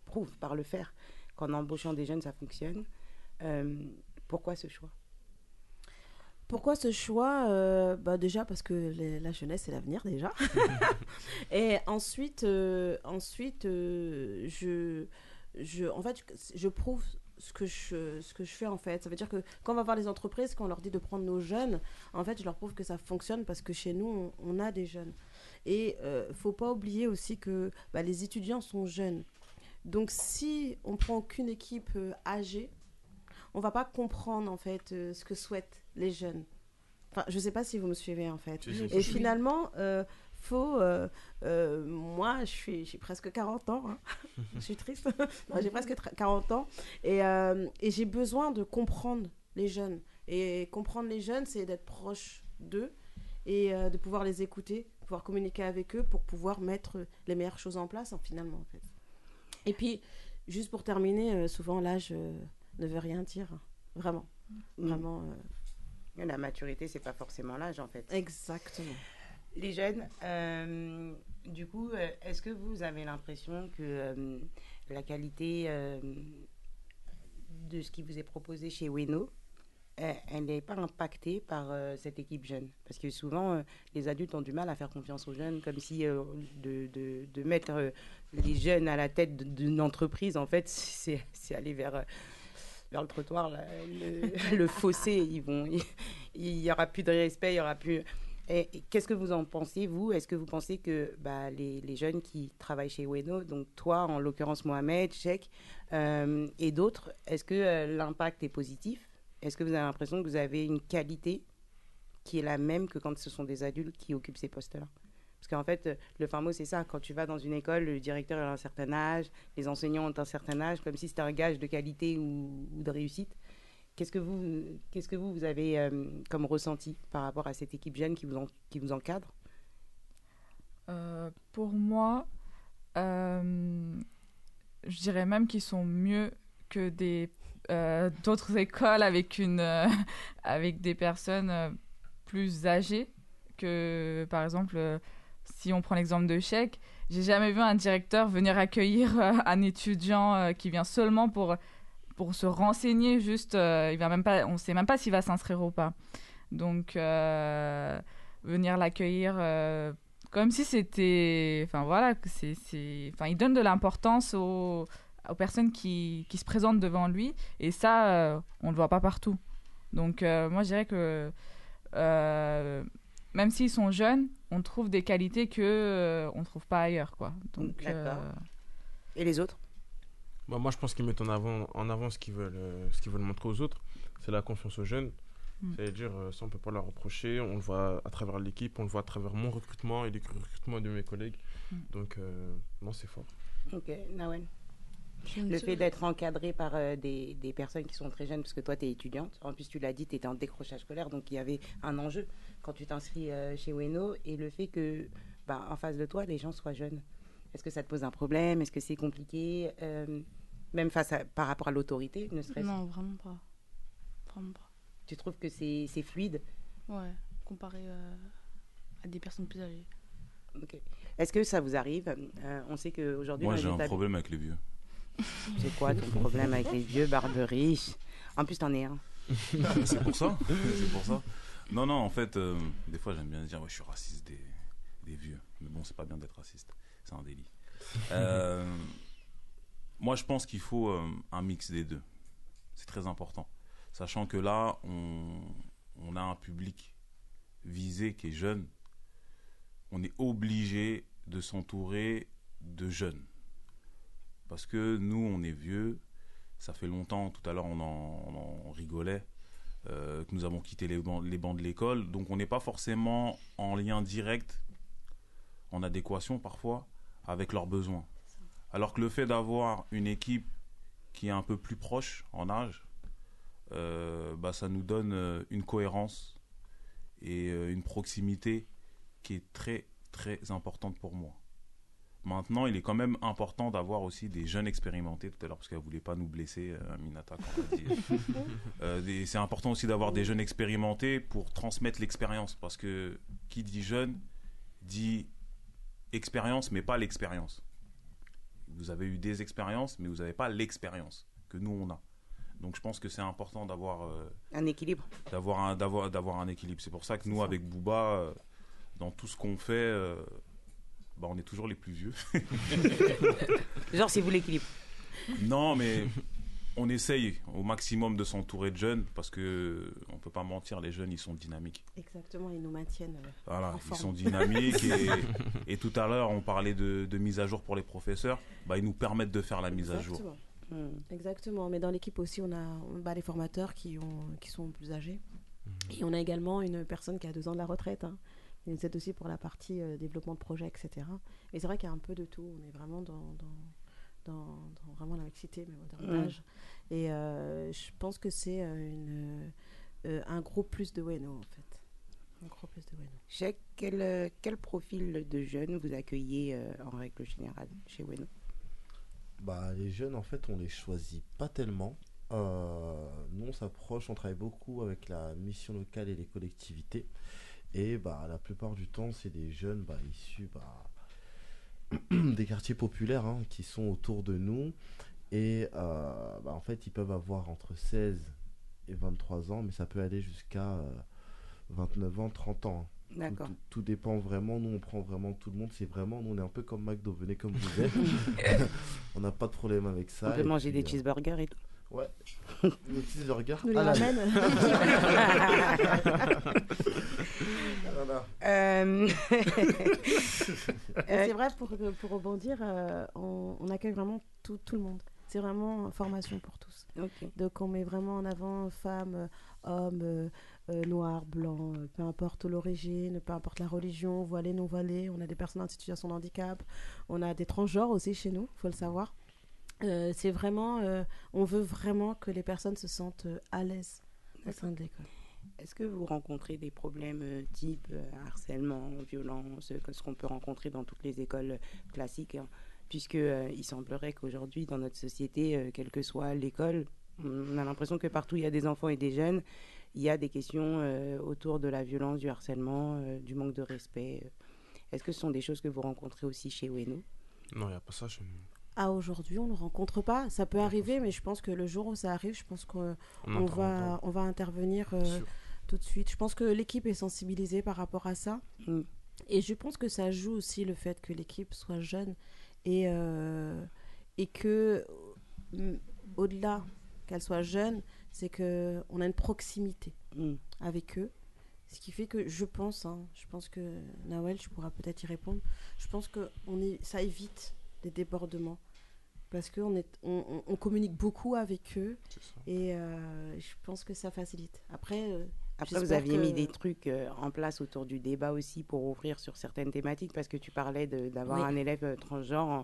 prouve par le faire qu'en embauchant des jeunes, ça fonctionne. Pourquoi ce choix ? Pourquoi ce choix ? Déjà parce que la jeunesse, c'est l'avenir déjà. Et ensuite, en fait, je prouve ce que je fais en fait. Ça veut dire que quand on va voir les entreprises, quand on leur dit de prendre nos jeunes, en fait, je leur prouve que ça fonctionne parce que chez nous, on a des jeunes. Et faut pas oublier aussi que les étudiants sont jeunes. Donc si on prend aucune équipe âgée, on va pas comprendre en fait ce que souhaitent les jeunes. Enfin, je sais pas si vous me suivez en fait. Et finalement, moi, j'ai presque 40 ans. Hein. Je suis triste. J'ai presque 40 ans. Et j'ai besoin de comprendre les jeunes. Et comprendre les jeunes, c'est d'être proche d'eux et de pouvoir les écouter, pouvoir communiquer avec eux pour pouvoir mettre les meilleures choses en place, finalement. En fait. Et puis, juste pour terminer, souvent l'âge ne veut rien dire. Vraiment. Vraiment. La maturité, c'est pas forcément l'âge, en fait. Exactement. Les jeunes, du coup, est-ce que vous avez l'impression que la qualité de ce qui vous est proposé chez Ueno, elle n'est pas impactée par cette équipe jeune ? Parce que souvent, les adultes ont du mal à faire confiance aux jeunes, comme si de mettre les jeunes à la tête d'une entreprise, en fait, c'est aller vers le trottoir, là, le fossé. Il y aura plus de respect, il y aura plus... Et qu'est-ce que vous en pensez, vous ? Est-ce que vous pensez que les jeunes qui travaillent chez Ueno, donc toi, en l'occurrence Mohamed, Cheikh, et d'autres, est-ce que l'impact est positif ? Est-ce que vous avez l'impression que vous avez une qualité qui est la même que quand ce sont des adultes qui occupent ces postes-là ? Parce qu'en fait, le fin mot, c'est ça. Quand tu vas dans une école, le directeur a un certain âge, les enseignants ont un certain âge, comme si c'était un gage de qualité ou de réussite. Qu'est-ce que vous avez comme ressenti par rapport à cette équipe jeune qui vous encadre ? Pour moi, je dirais même qu'ils sont mieux que d'autres écoles avec des personnes plus âgées que, par exemple, si on prend l'exemple de Cheikh, j'ai jamais vu un directeur venir accueillir un étudiant qui vient seulement pour se renseigner, juste, on ne sait même pas s'il va s'inscrire ou pas. Donc, venir l'accueillir comme si c'était... Enfin, voilà, il donne de l'importance aux personnes qui se présentent devant lui. Et ça, on ne le voit pas partout. Donc, moi, je dirais que même s'ils sont jeunes, on trouve des qualités qu'on ne trouve pas ailleurs, quoi. Donc, d'accord. Et les autres ? Moi, je pense qu'ils mettent en avant ce qu'ils veulent montrer aux autres. C'est la confiance aux jeunes. C'est-à-dire, ça, on ne peut pas leur reprocher. On le voit à travers l'équipe, on le voit à travers mon recrutement et les recrutements de mes collègues. Donc, non, c'est fort. Ok, Nawen. Le fait d'être encadré par des personnes qui sont très jeunes, parce que toi, tu es étudiante. En plus, tu l'as dit, tu étais en décrochage scolaire, donc il y avait un enjeu quand tu t'inscris chez Ueno. Et le fait que, en face de toi, les gens soient jeunes. Est-ce que ça te pose un problème ? Est-ce que c'est compliqué ? Même par rapport à l'autorité, ne serait-ce ? Non, vraiment pas. Vraiment pas. Tu trouves que c'est fluide ? Ouais, comparé à des personnes plus âgées. Ok. Est-ce que ça vous arrive ? On sait qu'aujourd'hui... Moi, j'ai un problème avec les vieux. C'est quoi ton problème avec les vieux, Barberie ? En plus, t'en es un. C'est pour ça. Non, en fait, des fois, j'aime bien dire, je suis raciste des vieux. Mais bon, c'est pas bien d'être raciste. C'est un délit. Moi, je pense qu'il faut un mix des deux. C'est très important. Sachant que là, on a un public visé qui est jeune. On est obligé de s'entourer de jeunes. Parce que nous, on est vieux. Ça fait longtemps, tout à l'heure, on en rigolait, que nous avons quitté les bancs de l'école. Donc, on n'est pas forcément en lien direct, en adéquation parfois, avec leurs besoins. Alors que le fait d'avoir une équipe qui est un peu plus proche en âge, ça nous donne une cohérence et une proximité qui est très, très importante pour moi. Maintenant, il est quand même important d'avoir aussi des jeunes expérimentés, tout à l'heure, parce qu'elle ne voulait pas nous blesser, Aminata, quand on a dit. C'est important aussi d'avoir des jeunes expérimentés pour transmettre l'expérience, parce que qui dit jeune, dit expérience, mais pas l'expérience. vous avez eu des expériences, mais vous n'avez pas l'expérience que nous, on a. Donc je pense que c'est important d'avoir un équilibre. D'avoir un équilibre. C'est pour ça que nous, avec Booba, dans tout ce qu'on fait, on est toujours les plus vieux. Genre, c'est vous l'équilibre. Non, mais on essaye au maximum de s'entourer de jeunes parce que on peut pas mentir, les jeunes, ils sont dynamiques. Exactement, ils nous maintiennent. Voilà, en ils forme. sont dynamiques et tout à l'heure, on parlait de mise à jour pour les professeurs. Ils nous permettent de faire la mise à jour. Exactement, mais dans l'équipe aussi, on a les formateurs qui sont plus âgés. Et on a également une personne qui a 2 ans de la retraite, hein, qui nous aide aussi pour la partie développement de projet, etc. Et c'est vrai qu'il y a un peu de tout. On est vraiment dans vraiment la mixité, mais moderne d'âge. Et je pense que c'est un gros plus de Ueno, en fait. Un gros plus de Ueno. Cheikh, quel profil de jeunes vous accueillez en règle générale chez Ueno? Les jeunes, en fait, on les choisit pas tellement. Nous, on s'approche, on travaille beaucoup avec la mission locale et les collectivités. Et la plupart du temps, c'est des jeunes issus des quartiers populaires, hein, qui sont autour de nous. Et en fait, ils peuvent avoir entre 16 et 23 ans, mais ça peut aller jusqu'à 29 ans, 30 ans. Hein. D'accord. Tout dépend vraiment. Nous, on prend vraiment tout le monde. Nous, on est un peu comme McDo. Venez comme vous êtes. On n'a pas de problème avec ça. On peut manger des cheeseburgers et tout. Ouais. Les cheeseburgers. Nous les ramène. C'est vrai, pour rebondir, on accueille vraiment tout le monde. C'est vraiment formation pour tous. Okay. Donc on met vraiment en avant femmes, hommes, noirs, blancs, peu importe l'origine, peu importe la religion, voilés, non voilés. On a des personnes en situation de handicap. On a des transgenres aussi chez nous, il faut le savoir. C'est vraiment, on veut vraiment que les personnes se sentent à l'aise au sein de l'école. Est-ce que vous rencontrez des problèmes type harcèlement, violence, ce qu'on peut rencontrer dans toutes les écoles classiques, hein, puisque il semblerait qu'aujourd'hui, dans notre société, quelle que soit l'école, on a l'impression que partout il y a des enfants et des jeunes, il y a des questions autour de la violence, du harcèlement, du manque de respect. Est-ce que ce sont des choses que vous rencontrez aussi chez Ueno? Non, il n'y a pas ça chez nous. Aujourd'hui, on ne le rencontre pas. Ça peut arriver, mais je pense que le jour où ça arrive, je pense qu'on va intervenir tout de suite. Je pense que l'équipe est sensibilisée par rapport à ça. Et je pense que ça joue aussi le fait que l'équipe soit jeune et que, au-delà qu'elle soit jeune, c'est qu'on a une proximité avec eux. Ce qui fait que je pense que Nawel, tu pourras peut-être y répondre, je pense que ça évite des débordements parce qu'on communique beaucoup avec eux et je pense que ça facilite. Après vous aviez mis des trucs en place autour du débat aussi pour ouvrir sur certaines thématiques, parce que tu parlais d'avoir un élève transgenre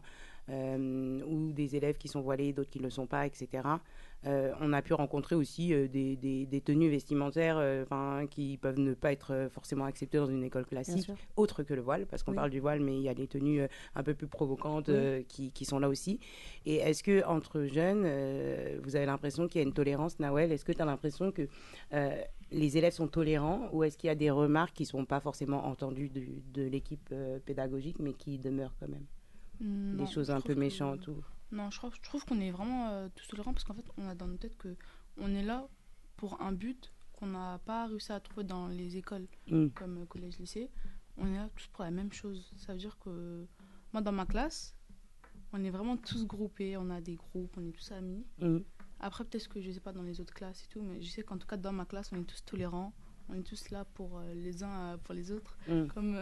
ou des élèves qui sont voilés, d'autres qui ne le sont pas, etc. On a pu rencontrer aussi des tenues vestimentaires qui peuvent ne pas être forcément acceptées dans une école classique, autre que le voile, parce qu'on parle du voile, mais il y a des tenues un peu plus provocantes qui sont là aussi. Et est-ce que entre jeunes, vous avez l'impression qu'il y a une tolérance, Nawel? Est-ce que tu as l'impression que les élèves sont tolérants, ou est-ce qu'il y a des remarques qui ne sont pas forcément entendues de l'équipe pédagogique, mais qui demeurent quand même? Des choses un peu méchantes ou... Non, je trouve qu'on est vraiment tous tolérants, parce qu'en fait, on a dans notre tête qu'on est là pour un but qu'on n'a pas réussi à trouver dans les écoles, comme collège, lycée. On est là tous pour la même chose. Ça veut dire que moi, dans ma classe, on est vraiment tous groupés, on a des groupes, on est tous amis. Après, peut-être que je ne sais pas dans les autres classes et tout, mais je sais qu'en tout cas, dans ma classe, on est tous tolérants. On est tous là pour les uns pour les autres. Comme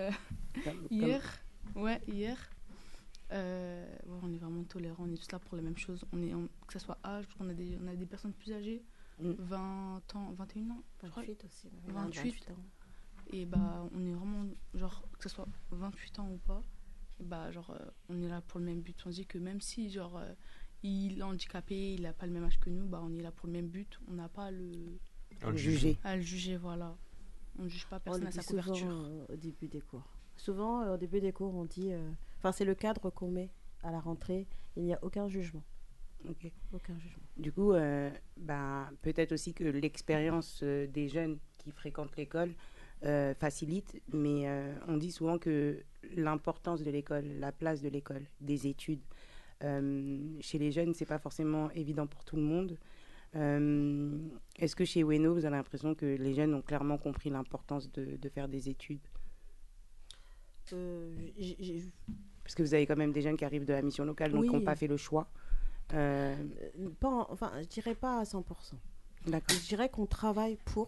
hier. Ouais, hier. On est vraiment tolérants, on est tous là pour la même chose. Que ce soit âge, parce qu'on a des personnes plus âgées, 20 ans, 21 ans, 28 aussi. 28 ans. Et on est vraiment, genre, que ce soit 28 ans ou pas, on est là pour le même but. On se dit que même si, il est handicapé, il n'a pas le même âge que nous, on est là pour le même but. On n'a pas à le juger, voilà. On ne juge pas personne à sa couverture. Au début des cours. Souvent, au début des cours, on dit... c'est le cadre qu'on met à la rentrée. Il n'y a aucun jugement. Okay. Aucun jugement. Du coup, peut-être aussi que l'expérience des jeunes qui fréquentent l'école facilite, mais on dit souvent que l'importance de l'école, la place de l'école, des études, Chez les jeunes, c'est pas forcément évident pour tout le monde. Est-ce que chez Ueno, vous avez l'impression que les jeunes ont clairement compris l'importance de faire des études? Parce que vous avez quand même des jeunes qui arrivent de la mission locale, donc qui n'ont pas fait le choix. Enfin, je dirais pas à 100%. D'accord. Je dirais qu'on travaille pour,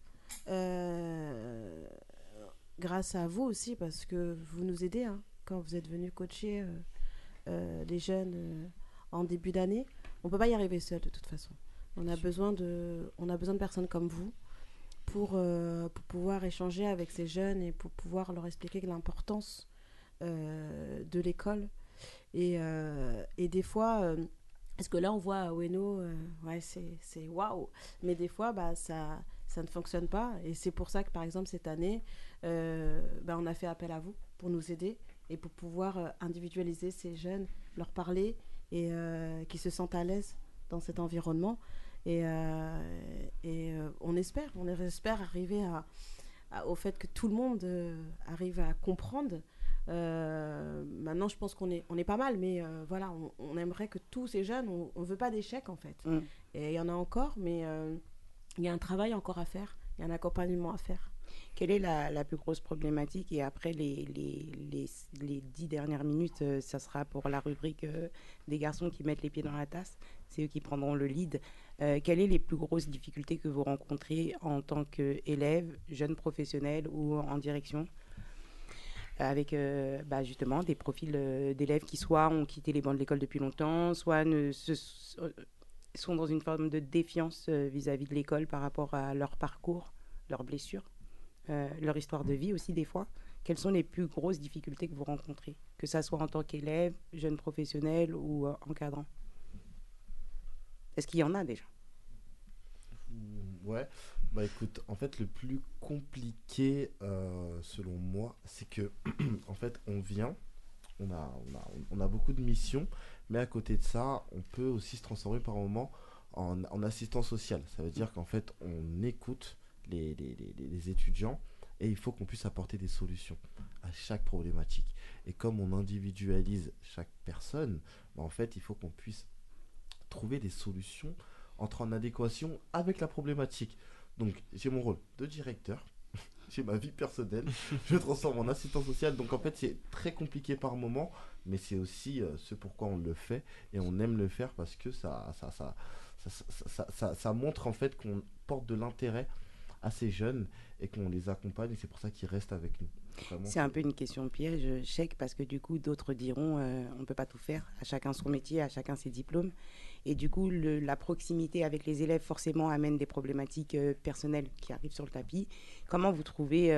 grâce à vous aussi, parce que vous nous aidez hein, quand vous êtes venus coacher les jeunes en début d'année. On peut pas y arriver seul de toute façon. On a besoin de personnes comme vous pour pouvoir échanger avec ces jeunes et pour pouvoir leur expliquer l'importance de l'école. Et des fois, parce que là on voit à Ueno, ouais, c'est waouh, mais des fois ça ne fonctionne pas. Et c'est pour ça que par exemple cette année, on a fait appel à vous pour nous aider et pour pouvoir individualiser ces jeunes, leur parler et qu'ils se sentent à l'aise dans cet environnement. Et on espère arriver au fait que tout le monde arrive à comprendre. Maintenant, je pense qu'on est pas mal, mais voilà, on aimerait que tous ces jeunes, on veut pas d'échec en fait. Et il y en a encore, mais il y a un travail encore à faire, il y a un accompagnement à faire. Quelle est la plus grosse problématique? Et après, les 10 dernières minutes, ça sera pour la rubrique des garçons qui mettent les pieds dans la tasse. C'est eux qui prendront le lead. Quelles sont les plus grosses difficultés que vous rencontrez en tant qu'élève, jeune professionnel ou en direction, avec justement des profils d'élèves qui soit ont quitté les bancs de l'école depuis longtemps, soit sont dans une forme de défiance vis-à-vis de l'école par rapport à leur parcours, leurs blessures, leur histoire de vie aussi des fois. Quelles sont les plus grosses difficultés que vous rencontrez, que ça soit en tant qu'élève, jeune professionnel ou encadrant? Est-ce qu'il y en a déjà? Ouais, écoute, en fait le plus compliqué selon moi, c'est que en fait on a beaucoup de missions, mais à côté de ça, on peut aussi se transformer par moment en assistant social. Ça veut dire qu'en fait on écoute les étudiants et il faut qu'on puisse apporter des solutions à chaque problématique. Et comme on individualise chaque personne, en fait il faut qu'on puisse trouver des solutions entre en adéquation avec la problématique. Donc j'ai mon rôle de directeur, j'ai ma vie personnelle, je me transforme en assistant social. Donc en fait c'est très compliqué par moment, mais c'est aussi ce pourquoi on le fait et on aime le faire parce que ça montre en fait qu'on porte de l'intérêt à ces jeunes et qu'on les accompagne et c'est pour ça qu'ils restent avec nous. Vraiment, c'est un peu une question piège, chèque, parce que du coup d'autres diront on ne peut pas tout faire, à chacun son métier, à chacun ses diplômes. Et du coup, la proximité avec les élèves forcément amène des problématiques personnelles qui arrivent sur le tapis. Comment vous trouvez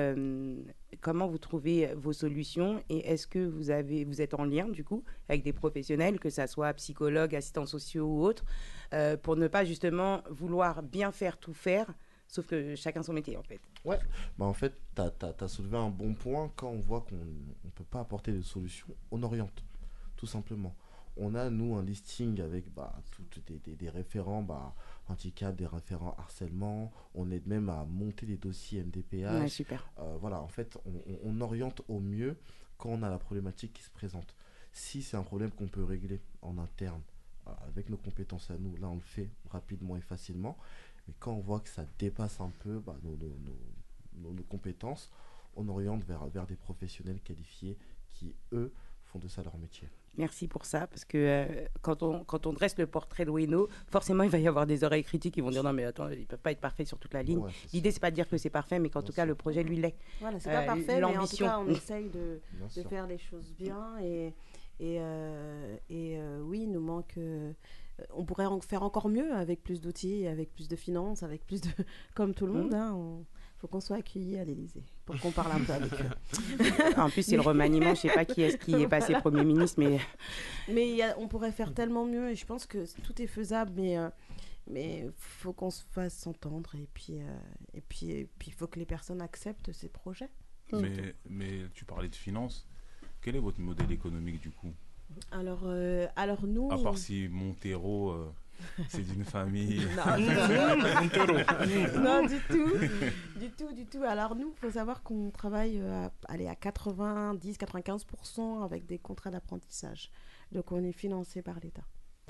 vos solutions? Et est-ce que vous êtes en lien du coup avec des professionnels, que ça soit psychologues, assistants sociaux ou autres, pour ne pas justement vouloir bien faire, tout faire, sauf que chacun son métier en fait? Ouais, en fait, tu as soulevé un bon point. Quand on voit qu'on ne peut pas apporter de solution, on oriente, tout simplement. On a, nous, un listing avec des référents handicap, des référents harcèlement. On aide même à monter des dossiers MDPH. Ouais, super. Voilà, en fait, on oriente au mieux quand on a la problématique qui se présente. Si c'est un problème qu'on peut régler en interne, avec nos compétences à nous, là, on le fait rapidement et facilement. Mais quand on voit que ça dépasse un peu nos compétences, on oriente vers des professionnels qualifiés qui, eux, font de ça leur métier. Merci pour ça, parce que quand on dresse le portrait de Ueno, forcément il va y avoir des oreilles critiques qui vont dire non mais attends, ils ne peuvent pas être parfaits sur toute la ligne. Ouais, l'idée c'est pas de dire que c'est parfait, mais qu'en tout cas le projet lui l'est. Voilà, c'est pas parfait, mais en tout cas on essaye de faire les choses bien et oui, il nous manque. On pourrait en faire encore mieux avec plus d'outils, avec plus de finances, avec plus de. Comme tout le monde, faut qu'on soit accueillis à l'Élysée pour qu'on parle un peu avec eux. En plus, c'est le remaniement. Je ne sais pas qui est passé Premier ministre, mais. Mais on pourrait faire tellement mieux et je pense que tout est faisable, mais faut qu'on se fasse entendre et puis il faut que les personnes acceptent ces projets. Mais tu parlais de finances. Quel est votre modèle économique du coup? Alors nous... À part si Montero, c'est d'une famille... Non, du tout. Alors nous, il faut savoir qu'on travaille à 90-95% avec des contrats d'apprentissage. Donc on est financé par l'État.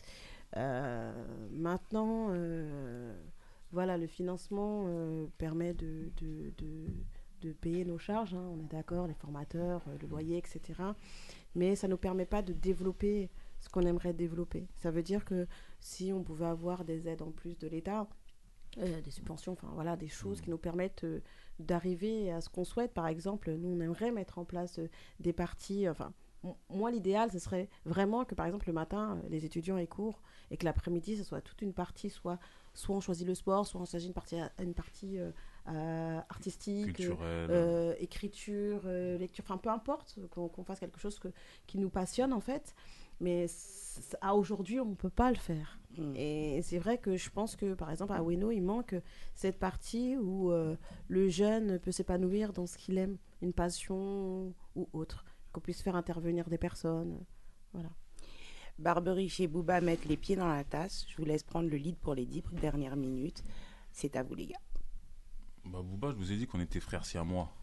Maintenant, voilà, le financement permet de payer nos charges, hein, on est d'accord, les formateurs, le loyer, etc. Mais ça ne nous permet pas de développer ce qu'on aimerait développer. Ça veut dire que si on pouvait avoir des aides en plus de l'État, des subventions, enfin voilà, des choses qui nous permettent d'arriver à ce qu'on souhaite. Par exemple, nous, on aimerait mettre en place des parties, enfin, moi, l'idéal, ce serait vraiment que, par exemple, le matin, les étudiants aient cours et que l'après-midi, ce soit toute une partie, soit on choisit le sport, soit on choisit une partie artistique, écriture, lecture, enfin, peu importe, qu'on fasse quelque chose qui nous passionne, en fait. Mais à aujourd'hui, on ne peut pas le faire. Et c'est vrai que je pense que, par exemple, à Ueno, il manque cette partie où le jeune peut s'épanouir dans ce qu'il aime, une passion ou autre, qu'on puisse faire intervenir des personnes. Voilà. Barberich et Booba mettent les pieds dans la tasse. Je vous laisse prendre le lead pour les 10 dernières minutes. C'est à vous, les gars. Bah, Booba, je vous ai dit qu'on était frères siamois.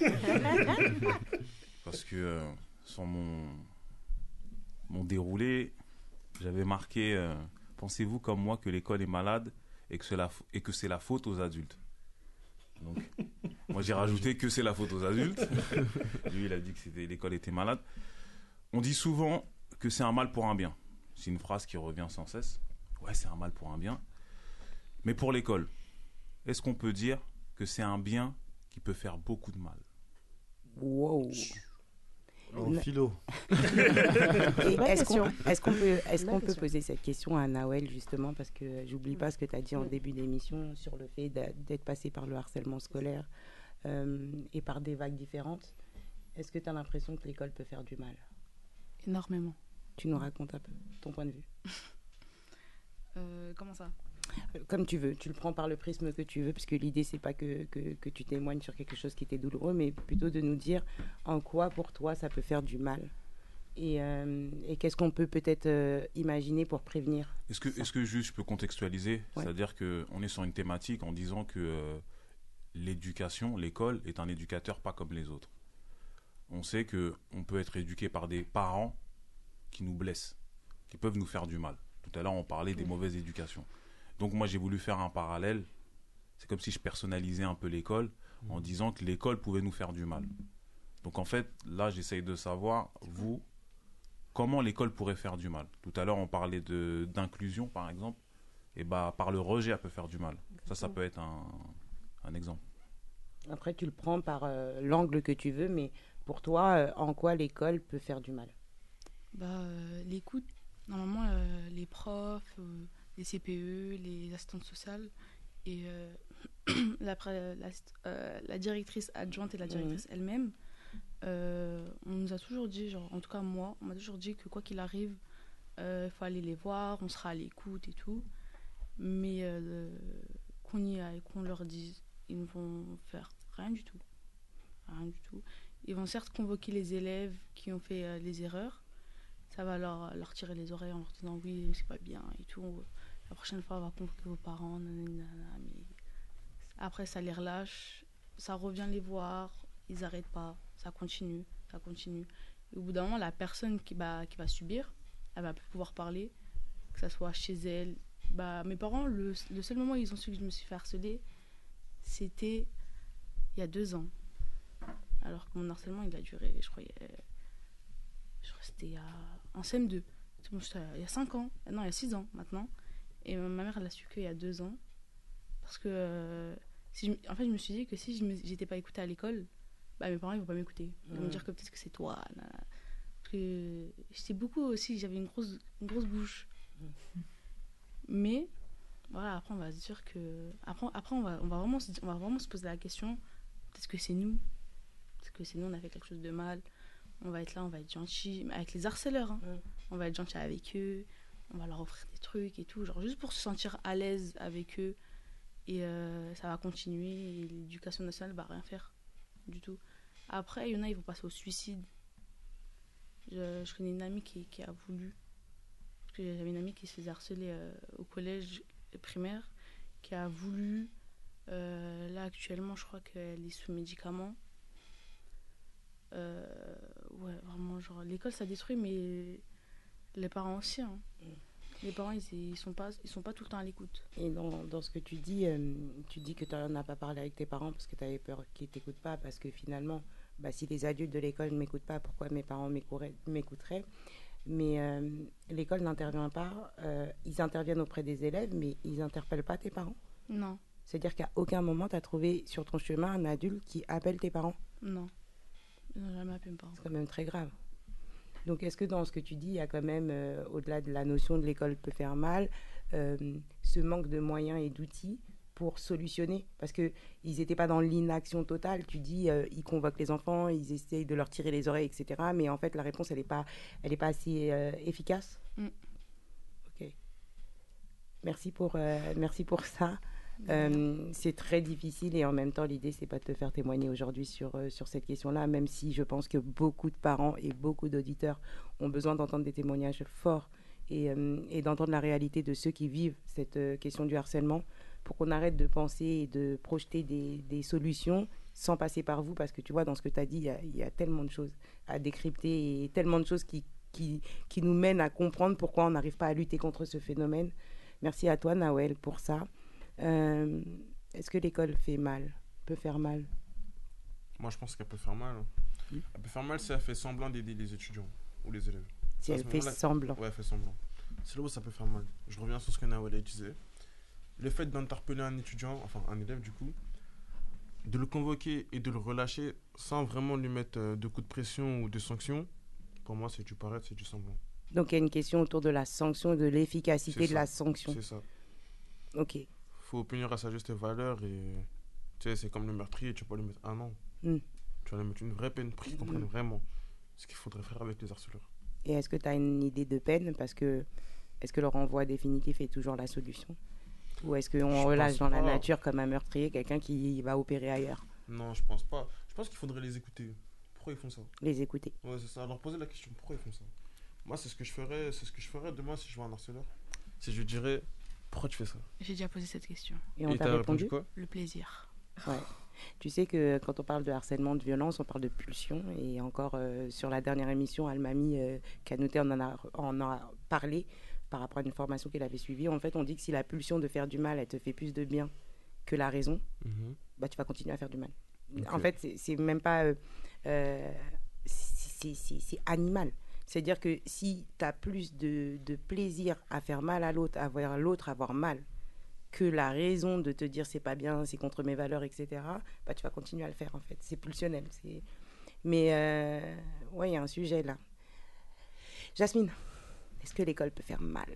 Parce que sur mon déroulé, j'avais marqué pensez-vous comme moi que l'école est malade et que c'est la faute aux adultes. Donc, moi j'ai rajouté que c'est la faute aux adultes. Lui, il a dit que l'école était malade. On dit souvent que c'est un mal pour un bien. C'est une phrase qui revient sans cesse. Ouais, c'est un mal pour un bien. Mais pour l'école, est-ce qu'on peut dire que c'est un bien qui peut faire beaucoup de mal? Wow. En philo. Est-ce qu'on peut poser cette question à Nawel, justement, parce que j'oublie pas ce que tu as dit en début d'émission sur le fait d'être passé par le harcèlement scolaire et par des vagues différentes. Est-ce que tu as l'impression que l'école peut faire du mal? Énormément. Tu nous racontes un peu ton point de vue. Comment ça? Comme tu veux, tu le prends par le prisme que tu veux, parce que l'idée, c'est pas que tu témoignes sur quelque chose qui était douloureux, mais plutôt de nous dire en quoi, pour toi, ça peut faire du mal. Et qu'est-ce qu'on peut peut-être imaginer pour prévenir? Est-ce que juste je peux contextualiser? Ouais. C'est-à-dire qu'on est sur une thématique en disant que l'éducation, l'école, est un éducateur pas comme les autres. On sait qu'on peut être éduqué par des parents qui nous blessent, qui peuvent nous faire du mal. Tout à l'heure, on parlait des mauvaises éducations. Donc moi, j'ai voulu faire un parallèle. C'est comme si je personnalisais un peu l'école en disant que l'école pouvait nous faire du mal. Donc en fait, là, j'essaye de savoir, vous, comment l'école pourrait faire du mal. Tout à l'heure, on parlait d'inclusion, par exemple. Et bah, par le rejet, elle peut faire du mal. Ça peut être un exemple. Après, tu le prends par l'angle que tu veux, mais pour toi, en quoi l'école peut faire du mal? L'écoute, normalement, les profs, les CPE, les assistantes sociales et la directrice adjointe et la directrice elle-même, on nous a toujours dit, genre, en tout cas moi, on m'a toujours dit que quoi qu'il arrive, il faut aller les voir, on sera à l'écoute et tout. Mais qu'on y aille, qu'on leur dise, ils ne vont faire rien du tout. Rien du tout. Ils vont certes convoquer les élèves qui ont fait les erreurs. Ça va leur tirer les oreilles en leur disant oui, c'est pas bien et tout. La prochaine fois, on va convoquer vos parents. Nanana, mais après, ça les relâche. Ça revient les voir. Ils n'arrêtent pas. Ça continue. Ça continue. Et au bout d'un moment, la personne qui va subir, elle va plus pouvoir parler, que ça soit chez elle. Mes parents, le seul moment où ils ont su que je me suis fait harceler, c'était il y a 2 ans. Alors que mon harcèlement, il a duré, je crois que c'était en CM2. Il y a 5 ans. Non, il y a 6 ans maintenant. Et ma mère, elle a su qu'il y a 2 ans. Parce que, en fait, je me suis dit que si j'étais pas écoutée à l'école, mes parents, ils vont pas m'écouter. Ils vont me dire que peut-être que c'est toi. Parce que j'étais beaucoup aussi, j'avais une grosse bouche. Mais, voilà, après, on va se dire que... Après on va vraiment se poser la question, peut-être que c'est nous. Peut-être que c'est nous, on a fait quelque chose de mal. On va être là, on va être gentil. Avec les harceleurs, hein. On va être gentil avec eux. On va leur offrir des trucs et tout. Genre juste pour se sentir à l'aise avec eux. Et ça va continuer. Et l'éducation nationale va rien faire du tout. Après, il y en a, ils vont passer au suicide. Je connais une amie qui a voulu... Parce que j'avais une amie qui se faisait harceler au collège primaire. Qui a voulu... là, actuellement, je crois qu'elle est sous médicaments. Ouais, vraiment, genre, l'école, ça détruit, mais Les parents aussi. Hein. Les parents, ils sont pas tout le temps à l'écoute. Et dans ce que tu dis que tu n'en as pas parlé avec tes parents parce que tu avais peur qu'ils ne t'écoutent pas, parce que finalement, si les adultes de l'école ne m'écoutent pas, pourquoi mes parents m'écouteraient? Mais l'école n'intervient pas, ils interviennent auprès des élèves, mais ils n'interpellent pas tes parents? Non. C'est-à-dire qu'à aucun moment, tu as trouvé sur ton chemin un adulte qui appelle tes parents? Non. Ils n'ont jamais appelé mes parents. C'est quand même très grave. Donc, est-ce que dans ce que tu dis, il y a quand même, au-delà de la notion de l'école peut faire mal, ce manque de moyens et d'outils pour solutionner? Parce qu'ils n'étaient pas dans l'inaction totale. Tu dis, ils convoquent les enfants, ils essayent de leur tirer les oreilles, etc. Mais en fait, la réponse, elle n'est pas assez efficace. Ok. Merci pour ça. C'est très difficile et en même temps l'idée c'est pas de te faire témoigner aujourd'hui sur cette question-là, même si je pense que beaucoup de parents et beaucoup d'auditeurs ont besoin d'entendre des témoignages forts et d'entendre la réalité de ceux qui vivent cette question du harcèlement, pour qu'on arrête de penser et de projeter des solutions sans passer par vous, parce que tu vois, dans ce que tu as dit, il y a tellement de choses à décrypter et tellement de choses qui nous mènent à comprendre pourquoi on n'arrive pas à lutter contre ce phénomène. Merci à toi Nawel pour ça. Est-ce que l'école peut faire mal? Moi, je pense qu'elle peut faire mal. Elle peut faire mal si elle fait semblant d'aider les étudiants ou les élèves. Si elle fait semblant. Ouais, elle fait semblant. C'est là où ça peut faire mal. Je reviens sur ce que Nawel disait. Le fait d'interpeller un étudiant, enfin un élève du coup, de le convoquer et de le relâcher sans vraiment lui mettre de coups de pression ou de sanctions, pour moi, c'est du paraître, c'est du semblant. Donc, il y a une question autour de la sanction, de l'efficacité de la sanction. C'est ça. Ok. Faut punir à sa juste valeur et tu sais, c'est comme le meurtrier, tu peux pas lui mettre un an. Tu vas lui mettre une vraie peine pour qu'il comprenne vraiment ce qu'il faudrait faire avec les harceleurs. Et est-ce que tu as une idée de peine? Parce que est-ce que le renvoi définitif est toujours la solution? Ou est-ce qu'on relâche dans la nature comme un meurtrier quelqu'un qui va opérer ailleurs? Non, je pense pas. Je pense qu'il faudrait les écouter. Pourquoi ils font ça? Les écouter. Ouais, c'est ça. Leur poser la question, pourquoi ils font ça? Moi, c'est ce que je ferais demain si je vois un harceleur. Si je lui dirais, pourquoi tu fais ça? J'ai déjà posé cette question. Et on t'a répondu quoi? Le plaisir. Ouais. Tu sais que quand on parle de harcèlement, de violence, on parle de pulsion. Et encore, sur la dernière émission, Almami Kanouté en a parlé par rapport à une formation qu'elle avait suivie. En fait, on dit que si la pulsion de faire du mal, elle te fait plus de bien que la raison, tu vas continuer à faire du mal. Okay. En fait, c'est même pas... c'est animal. C'est-à-dire que si tu as plus de plaisir à faire mal à l'autre, à voir l'autre avoir mal, que la raison de te dire c'est pas bien, c'est contre mes valeurs, etc., tu vas continuer à le faire en fait. C'est pulsionnel. Mais ouais, il y a un sujet là. Jasmine, est-ce que l'école peut faire mal?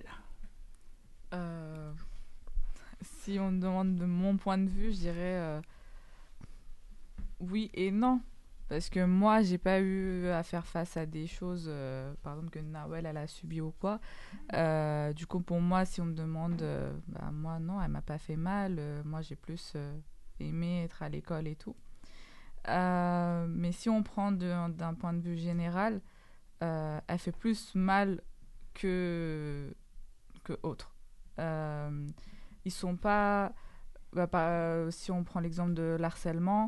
Si on me demande de mon point de vue, je dirais oui et non. Parce que moi, j'ai pas eu à faire face à des choses, par exemple, que Nawel, elle a subi ou quoi. Du coup, pour moi, si on me demande, moi, non, elle m'a pas fait mal. Moi, j'ai plus aimé être à l'école et tout. Mais si on prend d'un point de vue général, elle fait plus mal que autre. Ils sont pas... si on prend l'exemple de l'harcèlement...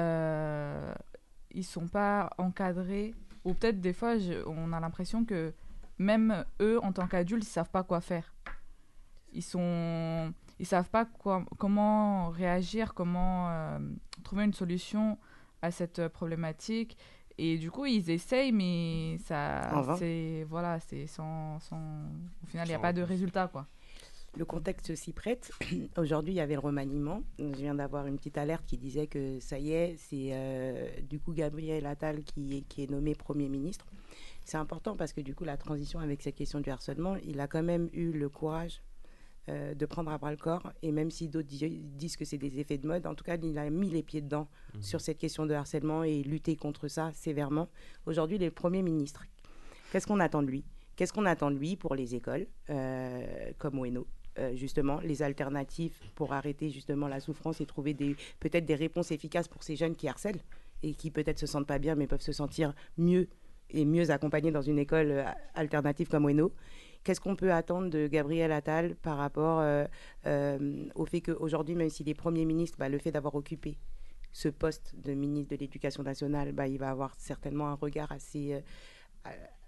ils sont pas encadrés, ou peut-être des fois on a l'impression que même eux en tant qu'adultes ils savent pas quoi faire, ils savent pas comment réagir, comment trouver une solution à cette problématique, et du coup ils essayent mais ça c'est sans au final il n'y a pas de résultat quoi. Le contexte s'y prête. Aujourd'hui, il y avait le remaniement. Je viens d'avoir une petite alerte qui disait que ça y est, c'est du coup Gabriel Attal qui est nommé Premier ministre. C'est important parce que du coup, la transition avec cette question du harcèlement, il a quand même eu le courage de prendre à bras le corps. Et même si d'autres disent que c'est des effets de mode, en tout cas, il a mis les pieds dedans sur cette question de harcèlement et lutter contre ça sévèrement. Aujourd'hui, il est le Premier ministre. Qu'est-ce qu'on attend de lui? Qu'est-ce qu'on attend de lui pour les écoles comme Ueno? Justement, les alternatives pour arrêter justement la souffrance et trouver peut-être des réponses efficaces pour ces jeunes qui harcèlent et qui peut-être se sentent pas bien mais peuvent se sentir mieux et mieux accompagnés dans une école alternative comme Ueno. Qu'est-ce qu'on peut attendre de Gabriel Attal par rapport au fait qu'aujourd'hui, même s'il est Premier ministre, le fait d'avoir occupé ce poste de ministre de l'Éducation nationale, il va avoir certainement un regard assez...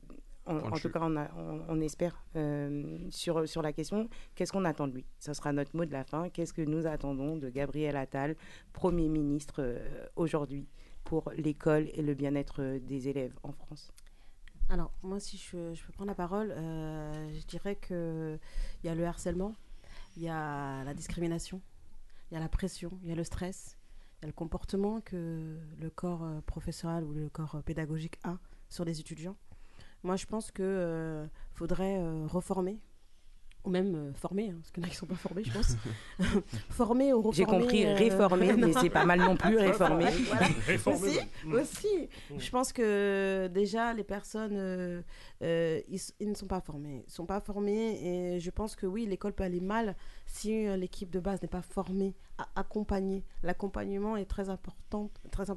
en tout cas, on espère sur la question. Qu'est-ce qu'on attend de lui? Ce sera notre mot de la fin. Qu'est-ce que nous attendons de Gabriel Attal, Premier ministre aujourd'hui, pour l'école et le bien-être des élèves en France? Alors, moi, si je peux prendre la parole, je dirais qu'il y a le harcèlement, il y a la discrimination, il y a la pression, il y a le stress, il y a le comportement que le corps professoral ou le corps pédagogique a sur les étudiants. Moi, je pense qu'il faudrait reformer, ou même former, parce qu'il y en a qui ne sont pas formés, je pense. Former ou reformer. J'ai compris, réformer, mais c'est pas mal non plus, réformer. Voilà. Aussi. Je pense que déjà, les personnes, ils ne sont pas formés. Ils ne sont pas formés et je pense que oui, l'école peut aller mal si l'équipe de base n'est pas formée à accompagner. L'accompagnement est très important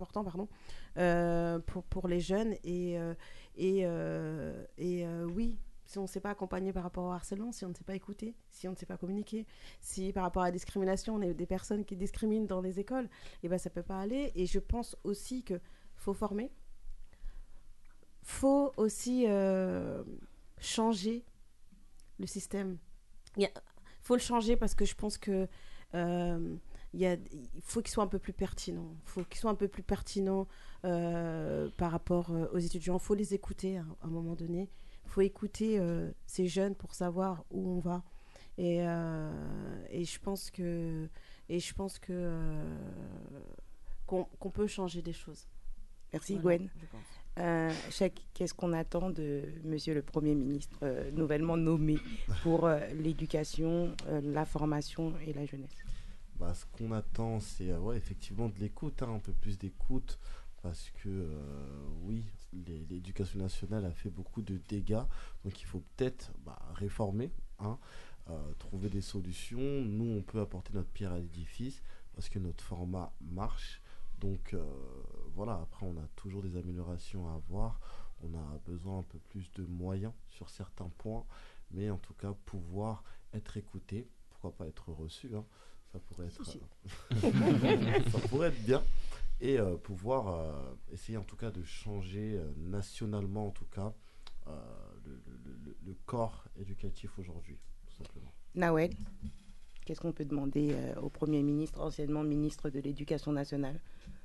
pour les jeunes oui. Si on ne sait pas accompagner par rapport au harcèlement, si on ne sait pas écouter, si on ne sait pas communiquer, si par rapport à la discrimination, on est des personnes qui discriminent dans les écoles, et ben ça ne peut pas aller. Et je pense aussi qu'il faut former. Il faut aussi changer le système. Il faut le changer parce que je pense que il faut qu'il soit un peu plus pertinent. Il faut qu'il soit un peu plus pertinent par rapport aux étudiants. Il faut les écouter à un moment donné. Il faut écouter ces jeunes pour savoir où on va. Et je pense qu'on peut changer des choses. Merci, voilà, Gwen. Qu'est-ce qu'on attend de Monsieur le Premier ministre nouvellement nommé pour l'éducation, la formation et la jeunesse? Ce qu'on attend, c'est effectivement de l'écoute, un peu plus d'écoute, parce que oui, l'éducation nationale a fait beaucoup de dégâts, donc il faut peut-être réformer, trouver des solutions. Nous, on peut apporter notre pierre à l'édifice, parce que notre format marche. Donc voilà, après on a toujours des améliorations à avoir, on a besoin un peu plus de moyens sur certains points, mais en tout cas pouvoir être écouté, pourquoi pas être reçu, ça pourrait être ça pourrait être bien, et pouvoir essayer en tout cas de changer nationalement en tout cas le corps éducatif aujourd'hui, tout simplement. Nawel, qu'est-ce qu'on peut demander au Premier ministre, anciennement ministre de l'Éducation nationale?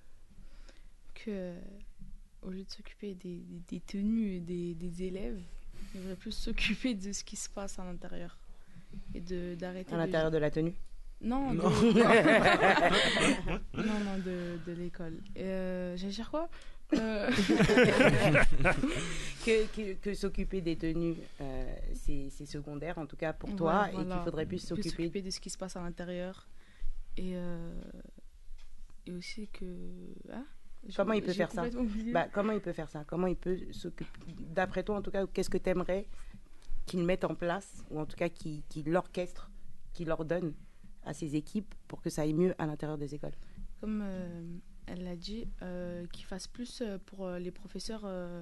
Au lieu de s'occuper des tenues et des élèves, il devrait plus s'occuper de ce qui se passe à l'intérieur. Et d'arrêter à l'intérieur de la tenue? Non, non. De l'école. J'allais dire quoi? Que s'occuper des tenues, c'est secondaire, en tout cas pour toi, voilà. Et qu'il faudrait plus s'occuper de ce qui se passe à l'intérieur. Et aussi que... Comment il peut faire ça? Comment il peut faire ça? Comment il peut s'occuper? D'après toi, en tout cas, qu'est-ce que tu aimerais qu'il mette en place, ou en tout cas qu'il orchestre, qu'il ordonne à ses équipes pour que ça aille mieux à l'intérieur des écoles? Comme elle l'a dit, qu'il fasse plus pour les professeurs,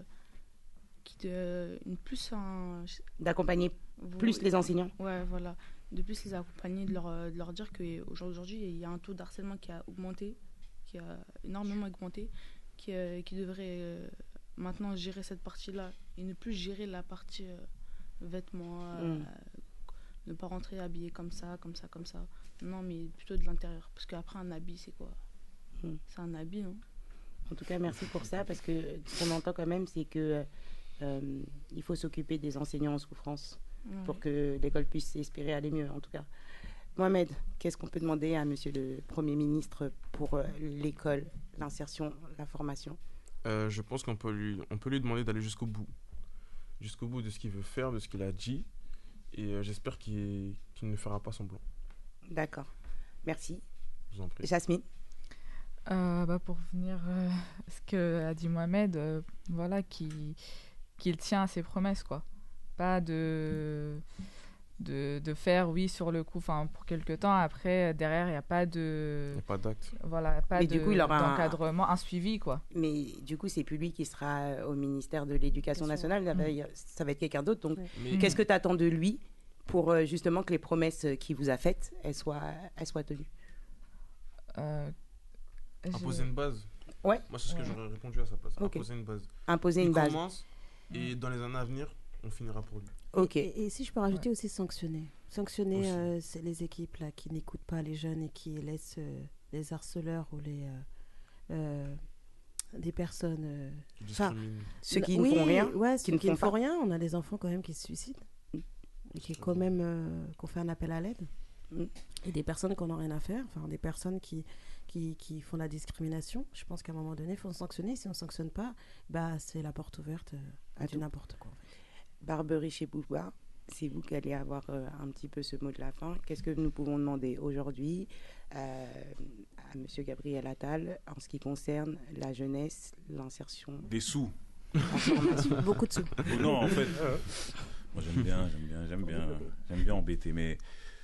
d'accompagner plus les enseignants. Ouais, voilà. De plus les accompagner, de leur dire qu'aujourd'hui, il y a un taux d'harcèlement qui a augmenté, qui a énormément augmenté, qui devrait maintenant gérer cette partie-là et ne plus gérer la partie vêtements, ne pas rentrer habillé comme ça. Non, mais plutôt de l'intérieur. Parce qu'après, un habit, c'est quoi? C'est un habit, non? En tout cas, merci pour ça, parce que ce qu'on entend quand même, c'est que il faut s'occuper des enseignants en souffrance pour que l'école puisse espérer aller mieux, en tout cas. Mohamed, qu'est-ce qu'on peut demander à Monsieur le Premier ministre pour l'école, l'insertion, la formation? Je pense qu'on peut lui demander d'aller jusqu'au bout de ce qu'il veut faire, de ce qu'il a dit, et j'espère qu'il ne fera pas semblant. D'accord, merci. Je vous en prie. Jasmine? Pour venir à ce qu'a dit Mohamed, voilà, qu'il tient à ses promesses, quoi. Pas de faire oui sur le coup, pour quelque temps, après derrière il n'y a pas d'acte, voilà, pas d'encadrement, un suivi, quoi. Mais du coup c'est plus lui qui sera au ministère de l'Éducation nationale, ça va être quelqu'un d'autre, donc qu'est-ce que tu attends de lui pour justement que les promesses qu'il vous a faites elles soient tenues? Imposer une base. Ouais. Moi c'est ce que j'aurais répondu à sa place. Okay. Imposer une base. Imposer une base. Commence, et dans les années à venir on finira pour lui. Ok. Et si je peux rajouter aussi sanctionner. Sanctionner c'est les équipes là, qui n'écoutent pas les jeunes et qui laissent les harceleurs ou des personnes... ceux qui ne font rien. Ouais, qui ceux qui ne font pas. rien. On a des enfants quand même qui se suicident. Et qui quand même qu'on fait un appel à l'aide. Et des personnes qui n'ont rien à faire. Enfin, des personnes qui font la discrimination. Je pense qu'à un moment donné, il faut sanctionner. Si on ne sanctionne pas, c'est la porte ouverte à du n'importe quoi. En fait. Barberie chez Bouba, c'est vous qui allez avoir un petit peu ce mot de la fin. Qu'est-ce que nous pouvons demander aujourd'hui à M. Gabriel Attal en ce qui concerne la jeunesse, l'insertion? Des sous. Beaucoup de sous. Non, en fait, moi j'aime bien embêter, mais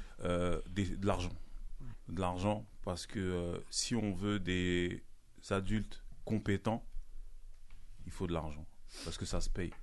de l'argent. De l'argent, parce que si on veut des adultes compétents, il faut de l'argent, parce que ça se paye.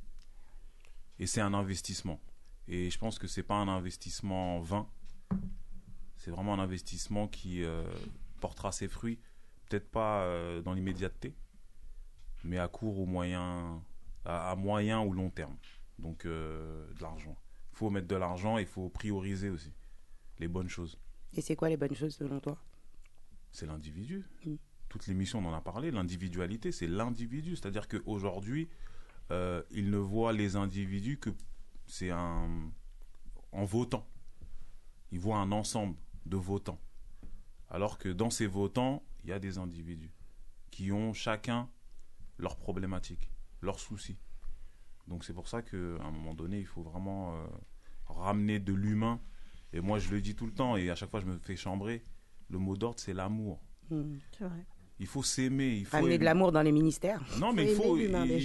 Et c'est un investissement. Et je pense que c'est pas un investissement vain. C'est vraiment un investissement qui portera ses fruits, peut-être pas dans l'immédiateté, mais à court ou moyen, à moyen ou long terme. Donc de l'argent. Il faut mettre de l'argent et il faut prioriser aussi les bonnes choses. Et c'est quoi les bonnes choses selon toi? C'est l'individu. Toute l'émission, on en a parlé. L'individualité, c'est l'individu. C'est-à-dire qu'aujourd'hui, ils ne voient les individus que c'est en votant. Ils voient un ensemble de votants. Alors que dans ces votants, il y a des individus qui ont chacun leurs problématiques, leurs soucis. Donc c'est pour ça qu'à un moment donné, il faut vraiment ramener de l'humain. Et moi, je le dis tout le temps, et à chaque fois, je me fais chambrer. Le mot d'ordre, c'est l'amour. C'est vrai. Il faut s'aimer. Il faut amener de l'amour dans les ministères. Non, mais il faut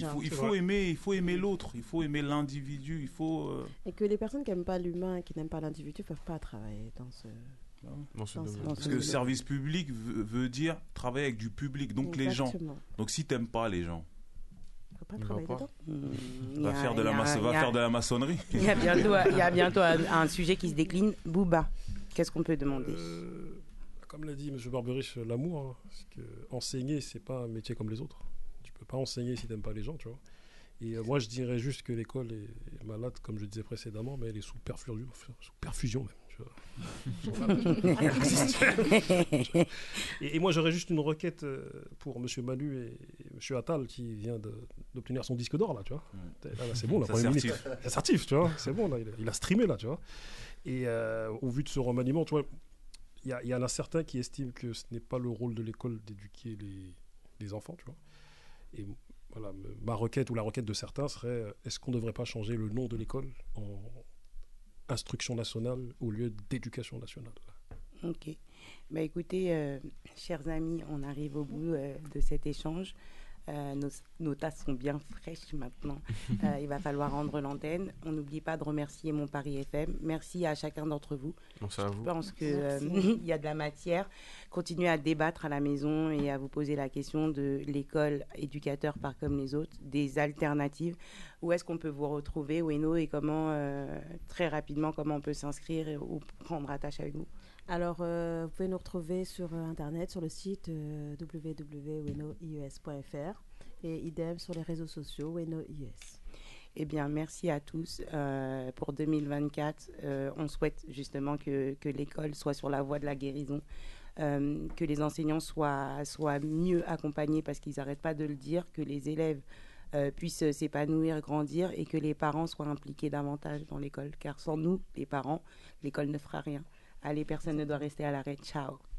aimer l'autre. Il faut aimer l'individu. Il faut. Et que les personnes qui n'aiment pas l'humain, qui n'aiment pas l'individu, ne peuvent pas travailler dans ce. Parce que service public veut dire travailler avec du public, donc exactement. Les gens. Donc si t'aimes pas les gens, faut pas travailler dedans. Va faire de la maçonnerie. Il y a bientôt un sujet qui se décline. Bouba, qu'est-ce qu'on peut demander? Comme l'a dit M. Barberich, l'amour, hein, parce que enseigner, c'est pas un métier comme les autres. Tu peux pas enseigner si t'aimes pas les gens, tu vois. Et moi, je dirais juste que l'école est malade, comme je disais précédemment, mais elle est sous perfusion même. Et moi, j'aurais juste une requête pour M. Manu et M. Attal qui vient d'obtenir son disque d'or, là, tu vois. Là, c'est bon, là, Premier ministre. C'est assertif, tu vois. C'est bon, là, il a streamé, là, tu vois. Et au vu de ce remaniement, tu vois, il y en a certains qui estiment que ce n'est pas le rôle de l'école d'éduquer les enfants, tu vois. Et voilà, ma requête ou la requête de certains serait est-ce qu'on ne devrait pas changer le nom de l'école en instruction nationale au lieu d'éducation nationale? Ok. Bah écoutez, chers amis, on arrive au bout de cet échange. Nos tasses sont bien fraîches maintenant. Il va falloir rendre l'antenne. On n'oublie pas de remercier Mon Paris FM. Merci à chacun d'entre vous. Merci à vous. Je pense qu'il y a de la matière. Continuez à débattre à la maison et à vous poser la question de l'école éducateur pas comme les autres, des alternatives. Où est-ce qu'on peut vous retrouver, Weno, et comment, très rapidement, comment on peut s'inscrire ou prendre attache avec vous? Alors, vous pouvez nous retrouver sur Internet, sur le site www.wenoius.fr et idem sur les réseaux sociaux, WenoIUS. Eh bien, merci à tous. Pour 2024, on souhaite justement que l'école soit sur la voie de la guérison, que les enseignants soient mieux accompagnés parce qu'ils n'arrêtent pas de le dire, que les élèves puissent s'épanouir, grandir et que les parents soient impliqués davantage dans l'école. Car sans nous, les parents, l'école ne fera rien. Allez, personne ne doit rester à l'arrêt. Ciao.